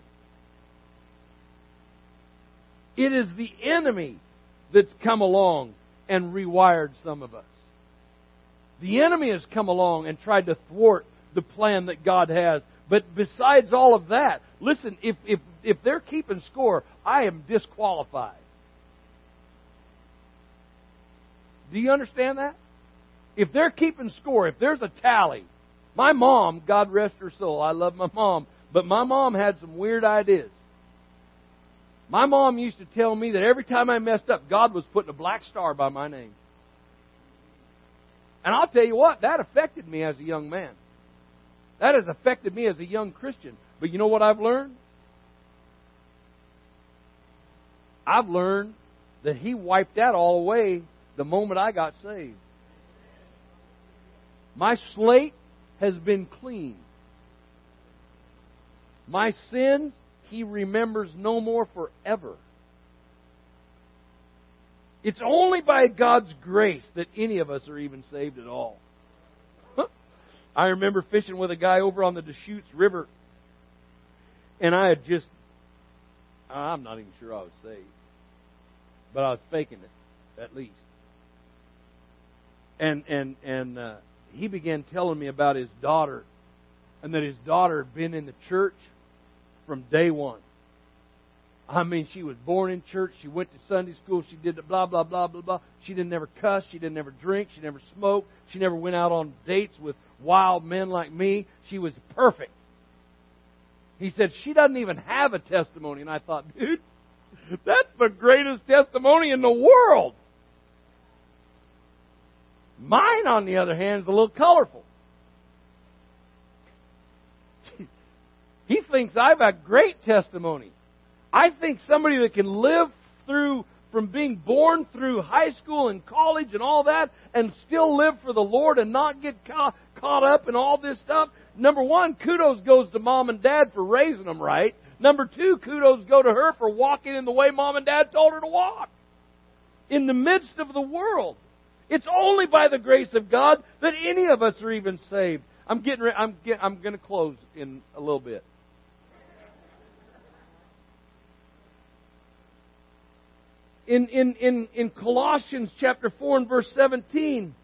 It is the enemy that's come along and rewired some of us. The enemy has come along and tried to thwart the plan that God has. But besides all of that, listen, if they're keeping score, I am disqualified. Do you understand that? If they're keeping score, if there's a tally, my mom, God rest her soul, I love my mom, but my mom had some weird ideas. My mom used to tell me that every time I messed up, God was putting a black star by my name. And I'll tell you what, that affected me as a young man. That has affected me as a young Christian. But you know what I've learned? I've learned that He wiped that all away the moment I got saved. My slate has been clean. My sins, He remembers no more forever. It's only by God's grace that any of us are even saved at all. I remember fishing with a guy over on the Deschutes River, and I'm not even sure I was saved, but I was faking it, at least. And he began telling me about his daughter, and that his daughter had been in the church from day one. I mean, she was born in church. She went to Sunday school. She did the blah, blah, blah, blah, blah. She didn't ever cuss. She didn't ever drink. She never smoked. She never went out on dates with wild men like me. She was perfect. He said, she doesn't even have a testimony. And I thought, dude, that's the greatest testimony in the world. Mine, on the other hand, is a little colorful. He thinks I've a great testimony. I think somebody that can live through, from being born through high school and college and all that, and still live for the Lord and not get caught up in all this stuff. Number one, kudos goes to mom and dad for raising them right. Number two, kudos go to her for walking in the way mom and dad told her to walk. In the midst of the world. It's only by the grace of God that any of us are even saved. I'm going to close in a little bit. In Colossians chapter 4 and verse 17,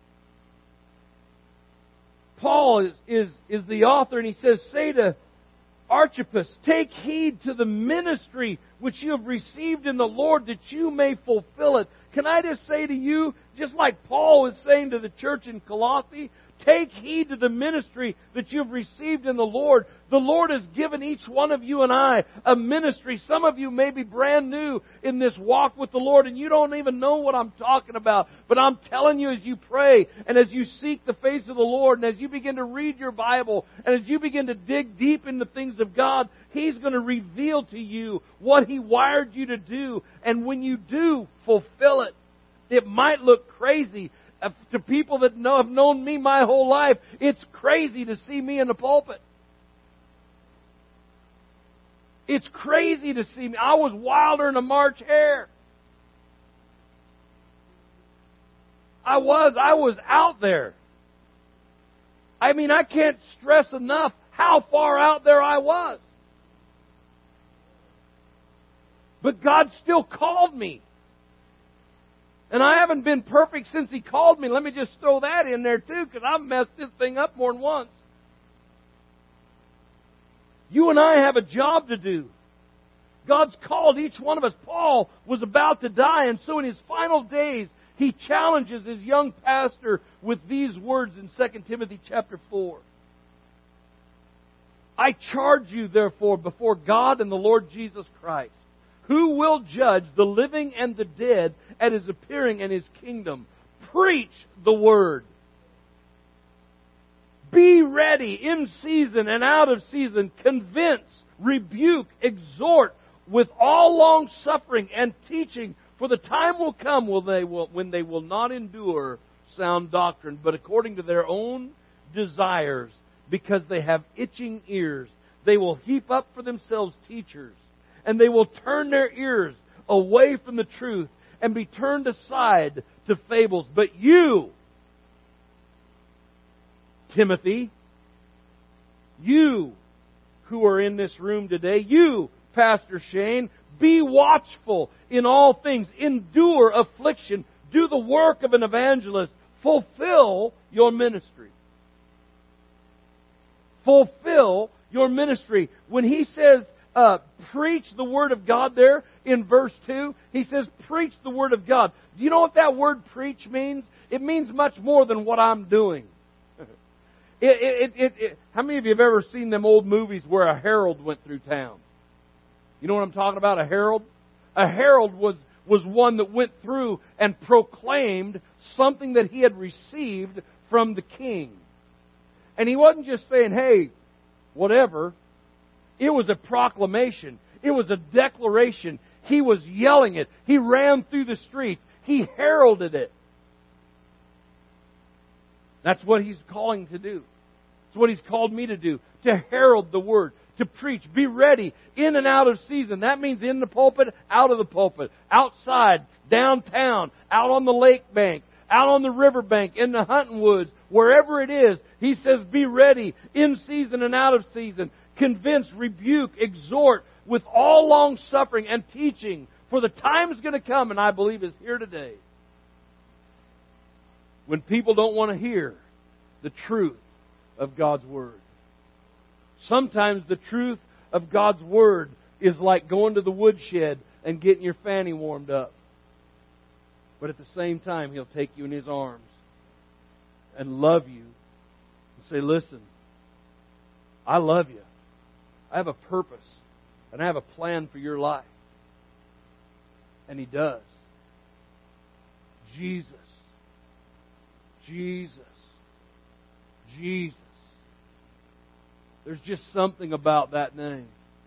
Paul is the author, and he says, say to Archippus, take heed to the ministry which you have received in the Lord, that you may fulfill it. Can I just say to you, just like Paul is saying to the church in Colossae, Take heed to the ministry that you've received in the Lord. The Lord has given each one of you and I a ministry. Some of you may be brand new in this walk with the Lord and you don't even know what I'm talking about. But I'm telling you, as you pray and as you seek the face of the Lord and as you begin to read your Bible and as you begin to dig deep in the things of God, He's going to reveal to you what He wired you to do. And when you do fulfill it, it might look crazy. To people that have known me my whole life, it's crazy to see me in the pulpit. It's crazy to see me. I was wilder than a March hare. I was out there. I mean, I can't stress enough how far out there I was. But God still called me. And I haven't been perfect since He called me. Let me just throw that in there too, because I've messed this thing up more than once. You and I have a job to do. God's called each one of us. Paul was about to die, and so in his final days, he challenges his young pastor with these words in 2 Timothy chapter 4. I charge you, therefore, before God and the Lord Jesus Christ, who will judge the living and the dead at His appearing in His kingdom. Preach the Word. Be ready in season and out of season. Convince, rebuke, exhort with all long suffering and teaching. For the time will come when they will not endure sound doctrine, but according to their own desires, because they have itching ears, they will heap up for themselves teachers. And they will turn their ears away from the truth and be turned aside to fables. But you, Timothy, you who are in this room today, you, Pastor Shane, be watchful in all things. Endure affliction. Do the work of an evangelist. Fulfill your ministry. Fulfill your ministry. When he says, preach the Word of God there in verse 2. He says, preach the Word of God. Do you know what that word preach means? It means much more than what I'm doing. How many of you have ever seen them old movies where a herald went through town? You know what I'm talking about, a herald? A herald was one that went through and proclaimed something that he had received from the king. And he wasn't just saying, hey, whatever. It was a proclamation. It was a declaration. He was yelling it. He ran through the streets. He heralded it. That's what He's calling to do. It's what He's called me to do. To herald the Word. To preach. Be ready. In and out of season. That means in the pulpit, out of the pulpit. Outside, downtown, out on the lake bank, out on the river bank, in the hunting woods, wherever it is. He says, be ready. In season and out of season. Convince, rebuke, exhort with all long suffering and teaching. For the time is going to come, and I believe is here today, when people don't want to hear the truth of God's Word. Sometimes the truth of God's Word is like going to the woodshed and getting your fanny warmed up. But at the same time, He'll take you in His arms and love you and say, listen, I love you. I have a purpose, and I have a plan for your life. And He does. Jesus. Jesus. Jesus. There's just something about that name.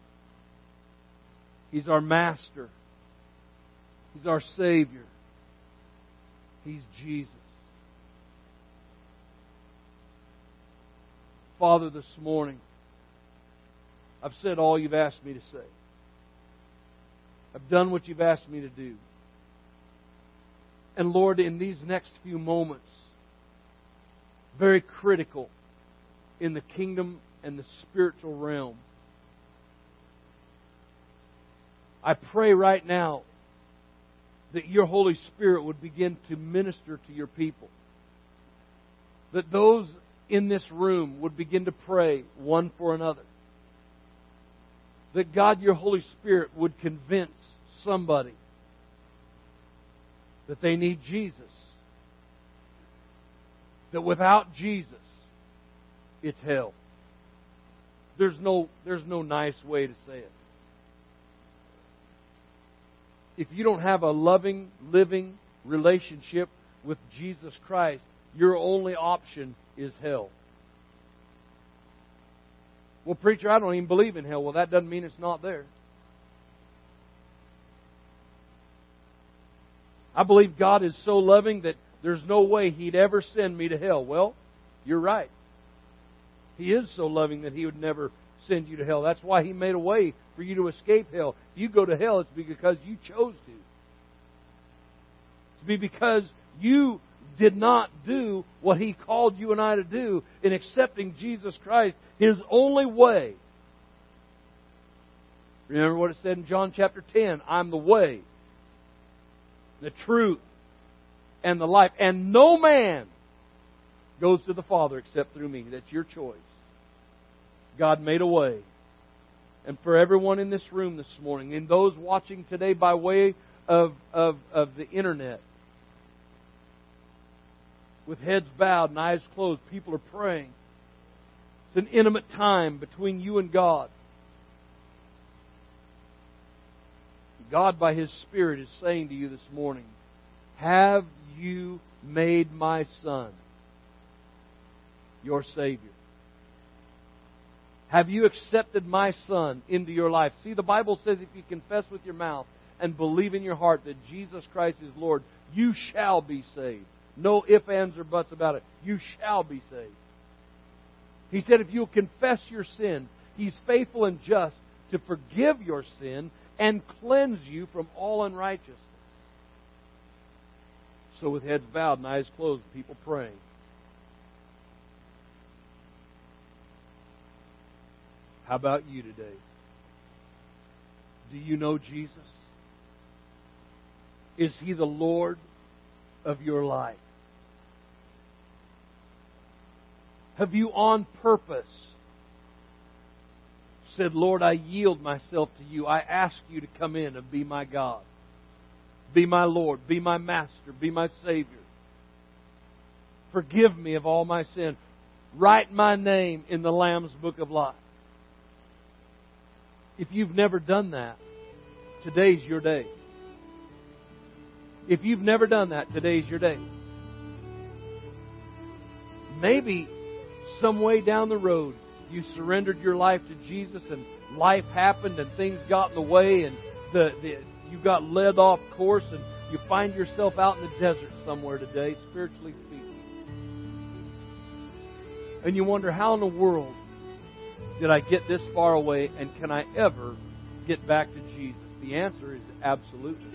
He's our Master. He's our Savior. He's Jesus. Father, this morning, I've said all You've asked me to say. I've done what You've asked me to do. And Lord, in these next few moments, very critical in the kingdom and the spiritual realm, I pray right now that Your Holy Spirit would begin to minister to Your people. That those in this room would begin to pray one for another. That God, Your Holy Spirit would convince somebody that they need Jesus. that without Jesus, it's hell. There's no nice way to say it. If you don't have a loving, living relationship with Jesus Christ, your only option is hell. Well, preacher, I don't even believe in hell. Well, that doesn't mean it's not there. I believe God is so loving that there's no way He'd ever send me to hell. Well, you're right. He is so loving that He would never send you to hell. That's why He made a way for you to escape hell. If you go to hell, it's because you chose to. It's because you did not do what He called you and I to do in accepting Jesus Christ, His only way. Remember what it said in John chapter 10, I'm the way, the truth, and the life. And no man goes to the Father except through me. That's your choice. God made a way. And for everyone in this room this morning, and those watching today by way of the internet, with heads bowed and eyes closed, people are praying. It's an intimate time between you and God. God, by His Spirit, is saying to you this morning, have you made my Son your Savior? Have you accepted my Son into your life? See, the Bible says if you confess with your mouth and believe in your heart that Jesus Christ is Lord, you shall be saved. No ifs, ands, or buts about it. You shall be saved. He said if you'll confess your sin, He's faithful and just to forgive your sin and cleanse you from all unrighteousness. So with heads bowed and eyes closed, people praying. How about you today? Do you know Jesus? Is He the Lord of your life? Have you on purpose said, Lord, I yield myself to you. I ask you to come in and be my God. Be my Lord. Be my Master. Be my Savior. Forgive me of all my sin. Write my name in the Lamb's Book of Life. If you've never done that, today's your day. If you've never done that, today's your day. Maybe some way down the road, you surrendered your life to Jesus and life happened and things got in the way and you got led off course and you find yourself out in the desert somewhere today, spiritually speaking. And you wonder, how in the world did I get this far away and can I ever get back to Jesus? The answer is absolutely.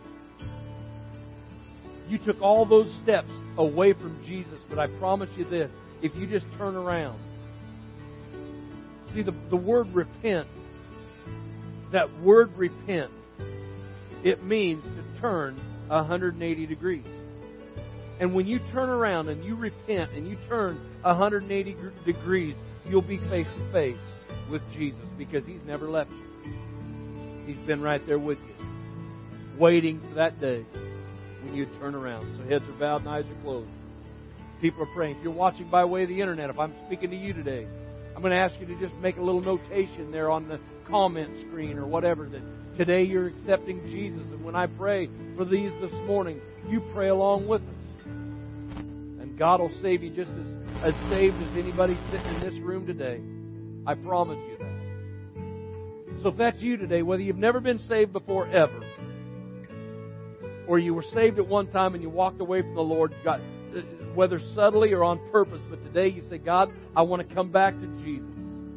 You took all those steps away from Jesus, but I promise you this, if you just turn around. See, the word repent, that word repent, it means to turn 180 degrees. And when you turn around and you repent and you turn 180 degrees, you'll be face to face with Jesus because He's never left you. He's been right there with you, waiting for that day when you turn around. So heads are bowed and eyes are closed. People are praying. If you're watching by way of the internet, if I'm speaking to you today, I'm going to ask you to just make a little notation there on the comment screen or whatever that today you're accepting Jesus. And when I pray for these this morning, you pray along with us. And God will save you just as saved as anybody sitting in this room today. I promise you that. So if that's you today, whether you've never been saved before ever, or you were saved at one time and you walked away from the Lord, whether subtly or on purpose, but today you say, God, I want to come back to Jesus.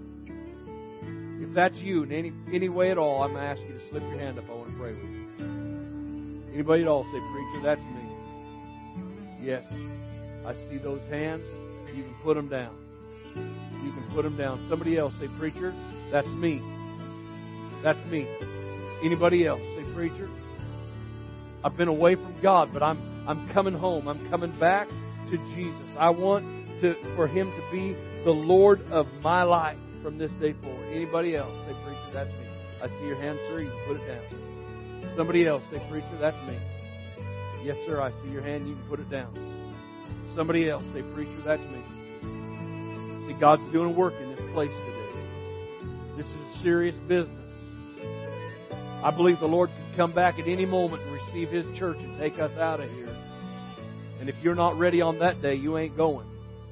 If that's you in any way at all, I'm going to ask you to slip your hand up. I want to pray with you. Anybody at all say, preacher, that's me. Yes. I see those hands. You can put them down. You can put them down. Somebody else say, preacher, that's me. That's me. Anybody else say, preacher, I've been away from God, but I'm coming home. I'm coming back to Jesus. I want for Him to be the Lord of my life from this day forward. Anybody else say, preacher, that's me. I see your hand, sir. You can put it down. Somebody else say, preacher, that's me. Yes, sir. I see your hand. You can put it down. Somebody else say, preacher, that's me. See, God's doing a work in this place today. This is serious business. I believe the Lord can come back at any moment and receive His church and take us out of here. And if you're not ready on that day, you ain't going.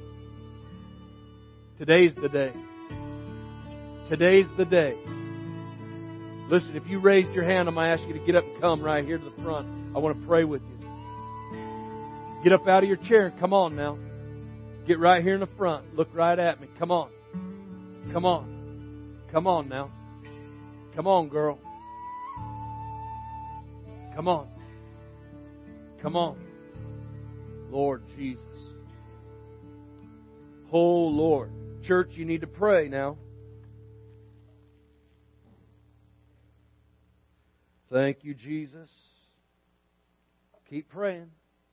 Today's the day. Today's the day. Listen, if you raised your hand, I'm going to ask you to get up and come right here to the front. I want to pray with you. Get up out of your chair and come on now. Get right here in the front. Look right at me. Come on. Come on. Come on now. Come on, girl. Come on. Come on. Lord Jesus. Oh, Lord. Church, you need to pray now. Thank you, Jesus. Keep praying.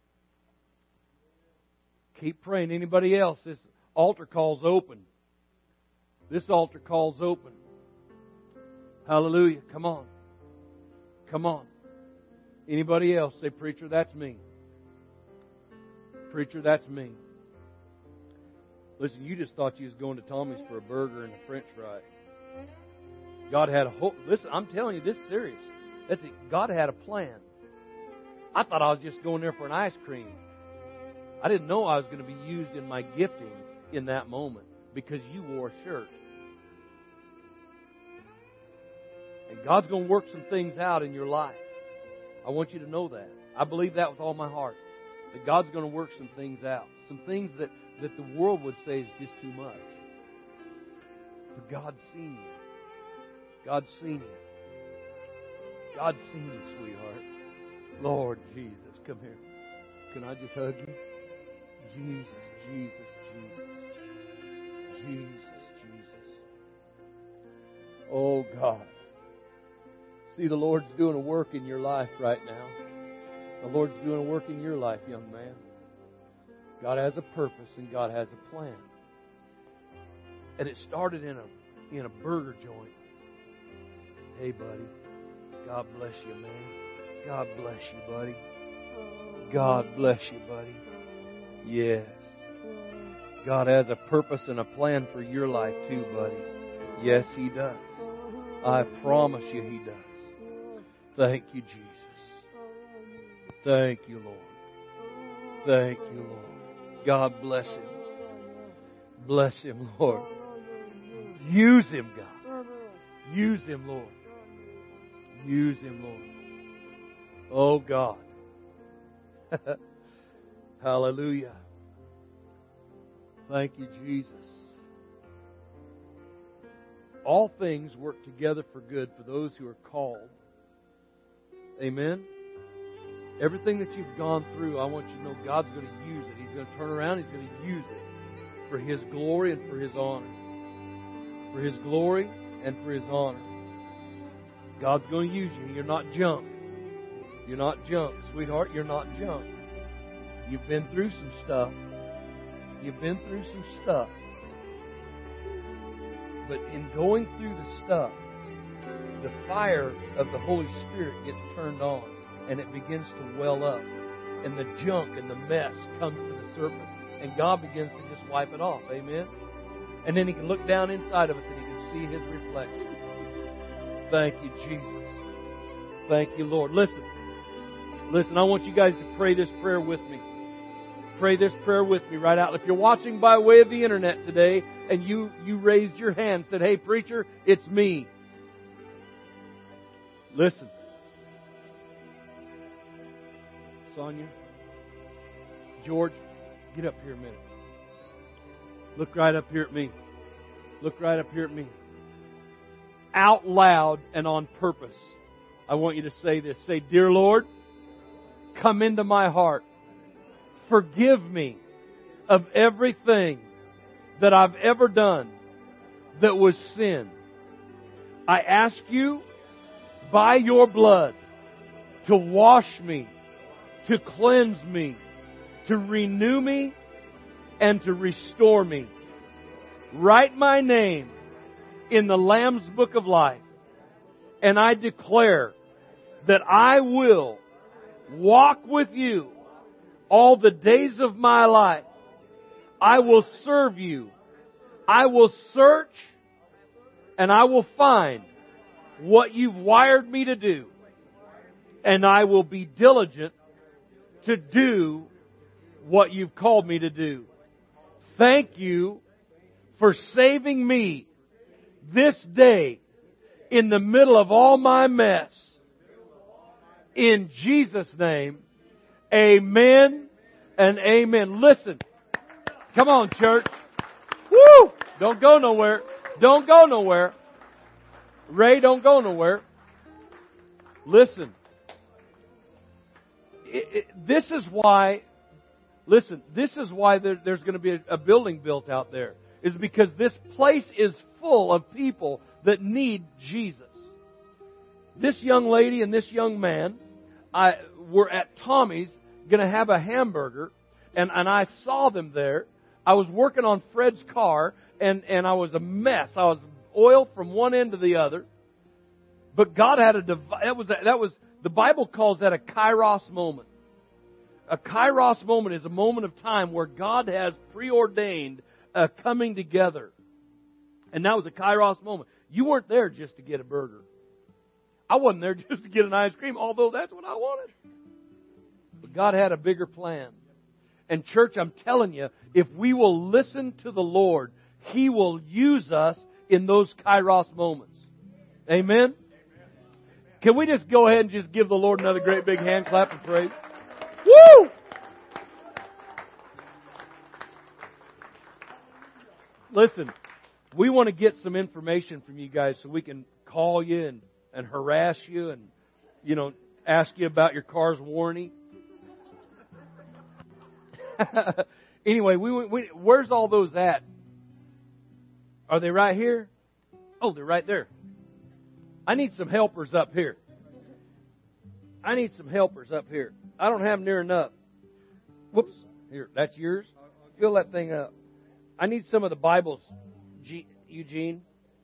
Keep praying. Anybody else? This altar call's open. This altar call's open. Hallelujah. Come on. Come on. Anybody else? Say, preacher, that's me. Preacher, that's me. Listen, you just thought you was going to Tommy's for a burger and a French fry. God had a whole... Listen, I'm telling you, this is serious. That's it. God had a plan. I thought I was just going there for an ice cream. I didn't know I was going to be used in my gifting in that moment because you wore a shirt. And God's going to work some things out in your life. I want you to know that. I believe that with all my heart. That God's going to work some things out. Some things that the world would say is just too much. But God's seen you. God's seen you. God's seen you, sweetheart. Lord Jesus, come here. Can I just hug you? Jesus, Jesus, Jesus. Jesus, Jesus. Oh, God. See, the Lord's doing a work in your life right now. The Lord's doing a work in your life, young man. God has a purpose and God has a plan. And it started in a burger joint. Hey, buddy. God bless you, man. God bless you, buddy. God bless you, buddy. Yes. God has a purpose and a plan for your life too, buddy. Yes, He does. I promise you He does. Thank you, Jesus. Thank you, Lord. Thank you, Lord. God bless Him. Bless Him, Lord. Use Him, God. Use Him, Lord. Use Him, Lord. Oh, God. Hallelujah. Thank you, Jesus. All things work together for good for those who are called. Amen. Everything that you've gone through, I want you to know God's going to use it. He's going to turn around. He's going to use it for His glory and for His honor. For His glory and for His honor. God's going to use you. You're not junk. You're not junk. Sweetheart, you're not junk. You've been through some stuff. You've been through some stuff. But in going through the stuff, the fire of the Holy Spirit gets turned on and it begins to well up. And the junk and the mess comes to the surface. And God begins to just wipe it off. Amen? And then He can look down inside of us and He can see His reflection. Thank you, Jesus. Thank you, Lord. Listen, I want you guys to pray this prayer with me. Pray this prayer with me right out. If you're watching by way of the internet today and you raised your hand and said, hey, preacher, it's me. Listen. Sonia, George, get up here a minute. Look right up here at me. Look right up here at me. Out loud and on purpose, I want you to say this. Say, dear Lord, come into my heart. Forgive me of everything that I've ever done that was sin. I ask you by your blood to wash me, to cleanse me, to renew me, and to restore me. Write my name in the Lamb's Book of Life, and I declare that I will walk with you all the days of my life. I will serve you. I will search and I will find what you've wired me to do. And I will be diligent to do what you've called me to do. Thank you for saving me this day in the middle of all my mess. In Jesus' name, amen and amen. Listen, come on, church. Woo! Don't go nowhere. Don't go nowhere. Ray, don't go nowhere. Listen. This is why there's going to be a building built out there. Is because this place is full of people that need Jesus. This young lady and this young man were at Tommy's going to have a hamburger, and I saw them there. I was working on Fred's car, and I was a mess. I was oil from one end to the other. But God had that was the Bible calls that a kairos moment. A kairos moment is a moment of time where God has preordained a coming together. And that was a kairos moment. You weren't there just to get a burger. I wasn't there just to get an ice cream, although that's what I wanted. But God had a bigger plan. And church, I'm telling you, if we will listen to the Lord, He will use us in those kairos moments. Amen? Can we just go ahead and just give the Lord another great big hand clap of praise? Woo! Listen, we want to get some information from you guys so we can call you and harass you and, ask you about your car's warranty. Anyway, where's all those at? Are they right here? Oh, they're right there. I need some helpers up here. I don't have near enough. Whoops. Here, that's yours. Fill that thing up. I need some of the Bibles, Eugene.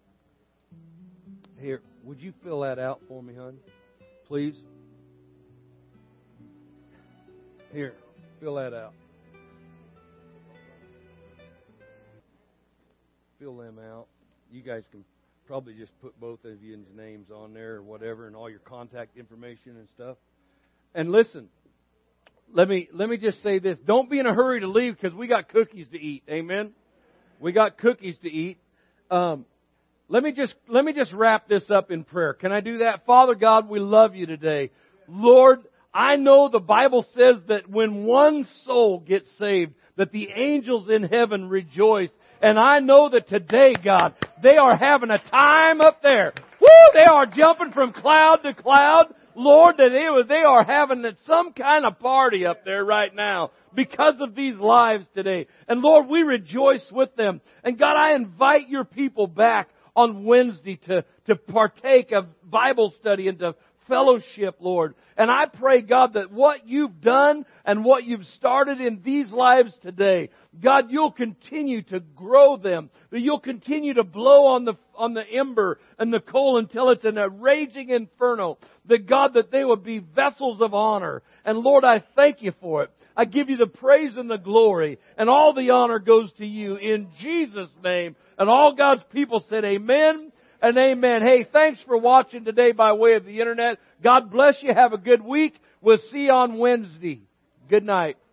Here, would you fill that out for me, hon? Please. Here, fill that out. Fill them out. You guys can probably just put both of your names on there or whatever, and all your contact information and stuff. And listen, let me just say this. Don't be in a hurry to leave because we got cookies to eat. Amen? We got cookies to eat. Let me just wrap this up in prayer. Can I do that? Father God, we love you today. Lord, I know the Bible says that when one soul gets saved, that the angels in heaven rejoice. And I know that today, God, they are having a time up there. Woo! They are jumping from cloud to cloud. Lord, that they are having some kind of party up there right now because of these lives today. And Lord, we rejoice with them. And God, I invite your people back on Wednesday to partake of Bible study and to fellowship, Lord. And I pray, God, that what you've done and what you've started in these lives today, God, you'll continue to grow them. That you'll continue to blow on the ember and the coal until it's in a raging inferno. That God, that they would be vessels of honor. And Lord, I thank you for it. I give you the praise and the glory, and all the honor goes to you in Jesus' name. And all God's people said amen and amen. Hey, thanks for watching today by way of the internet. God bless you. Have a good week. We'll see you on Wednesday. Good night.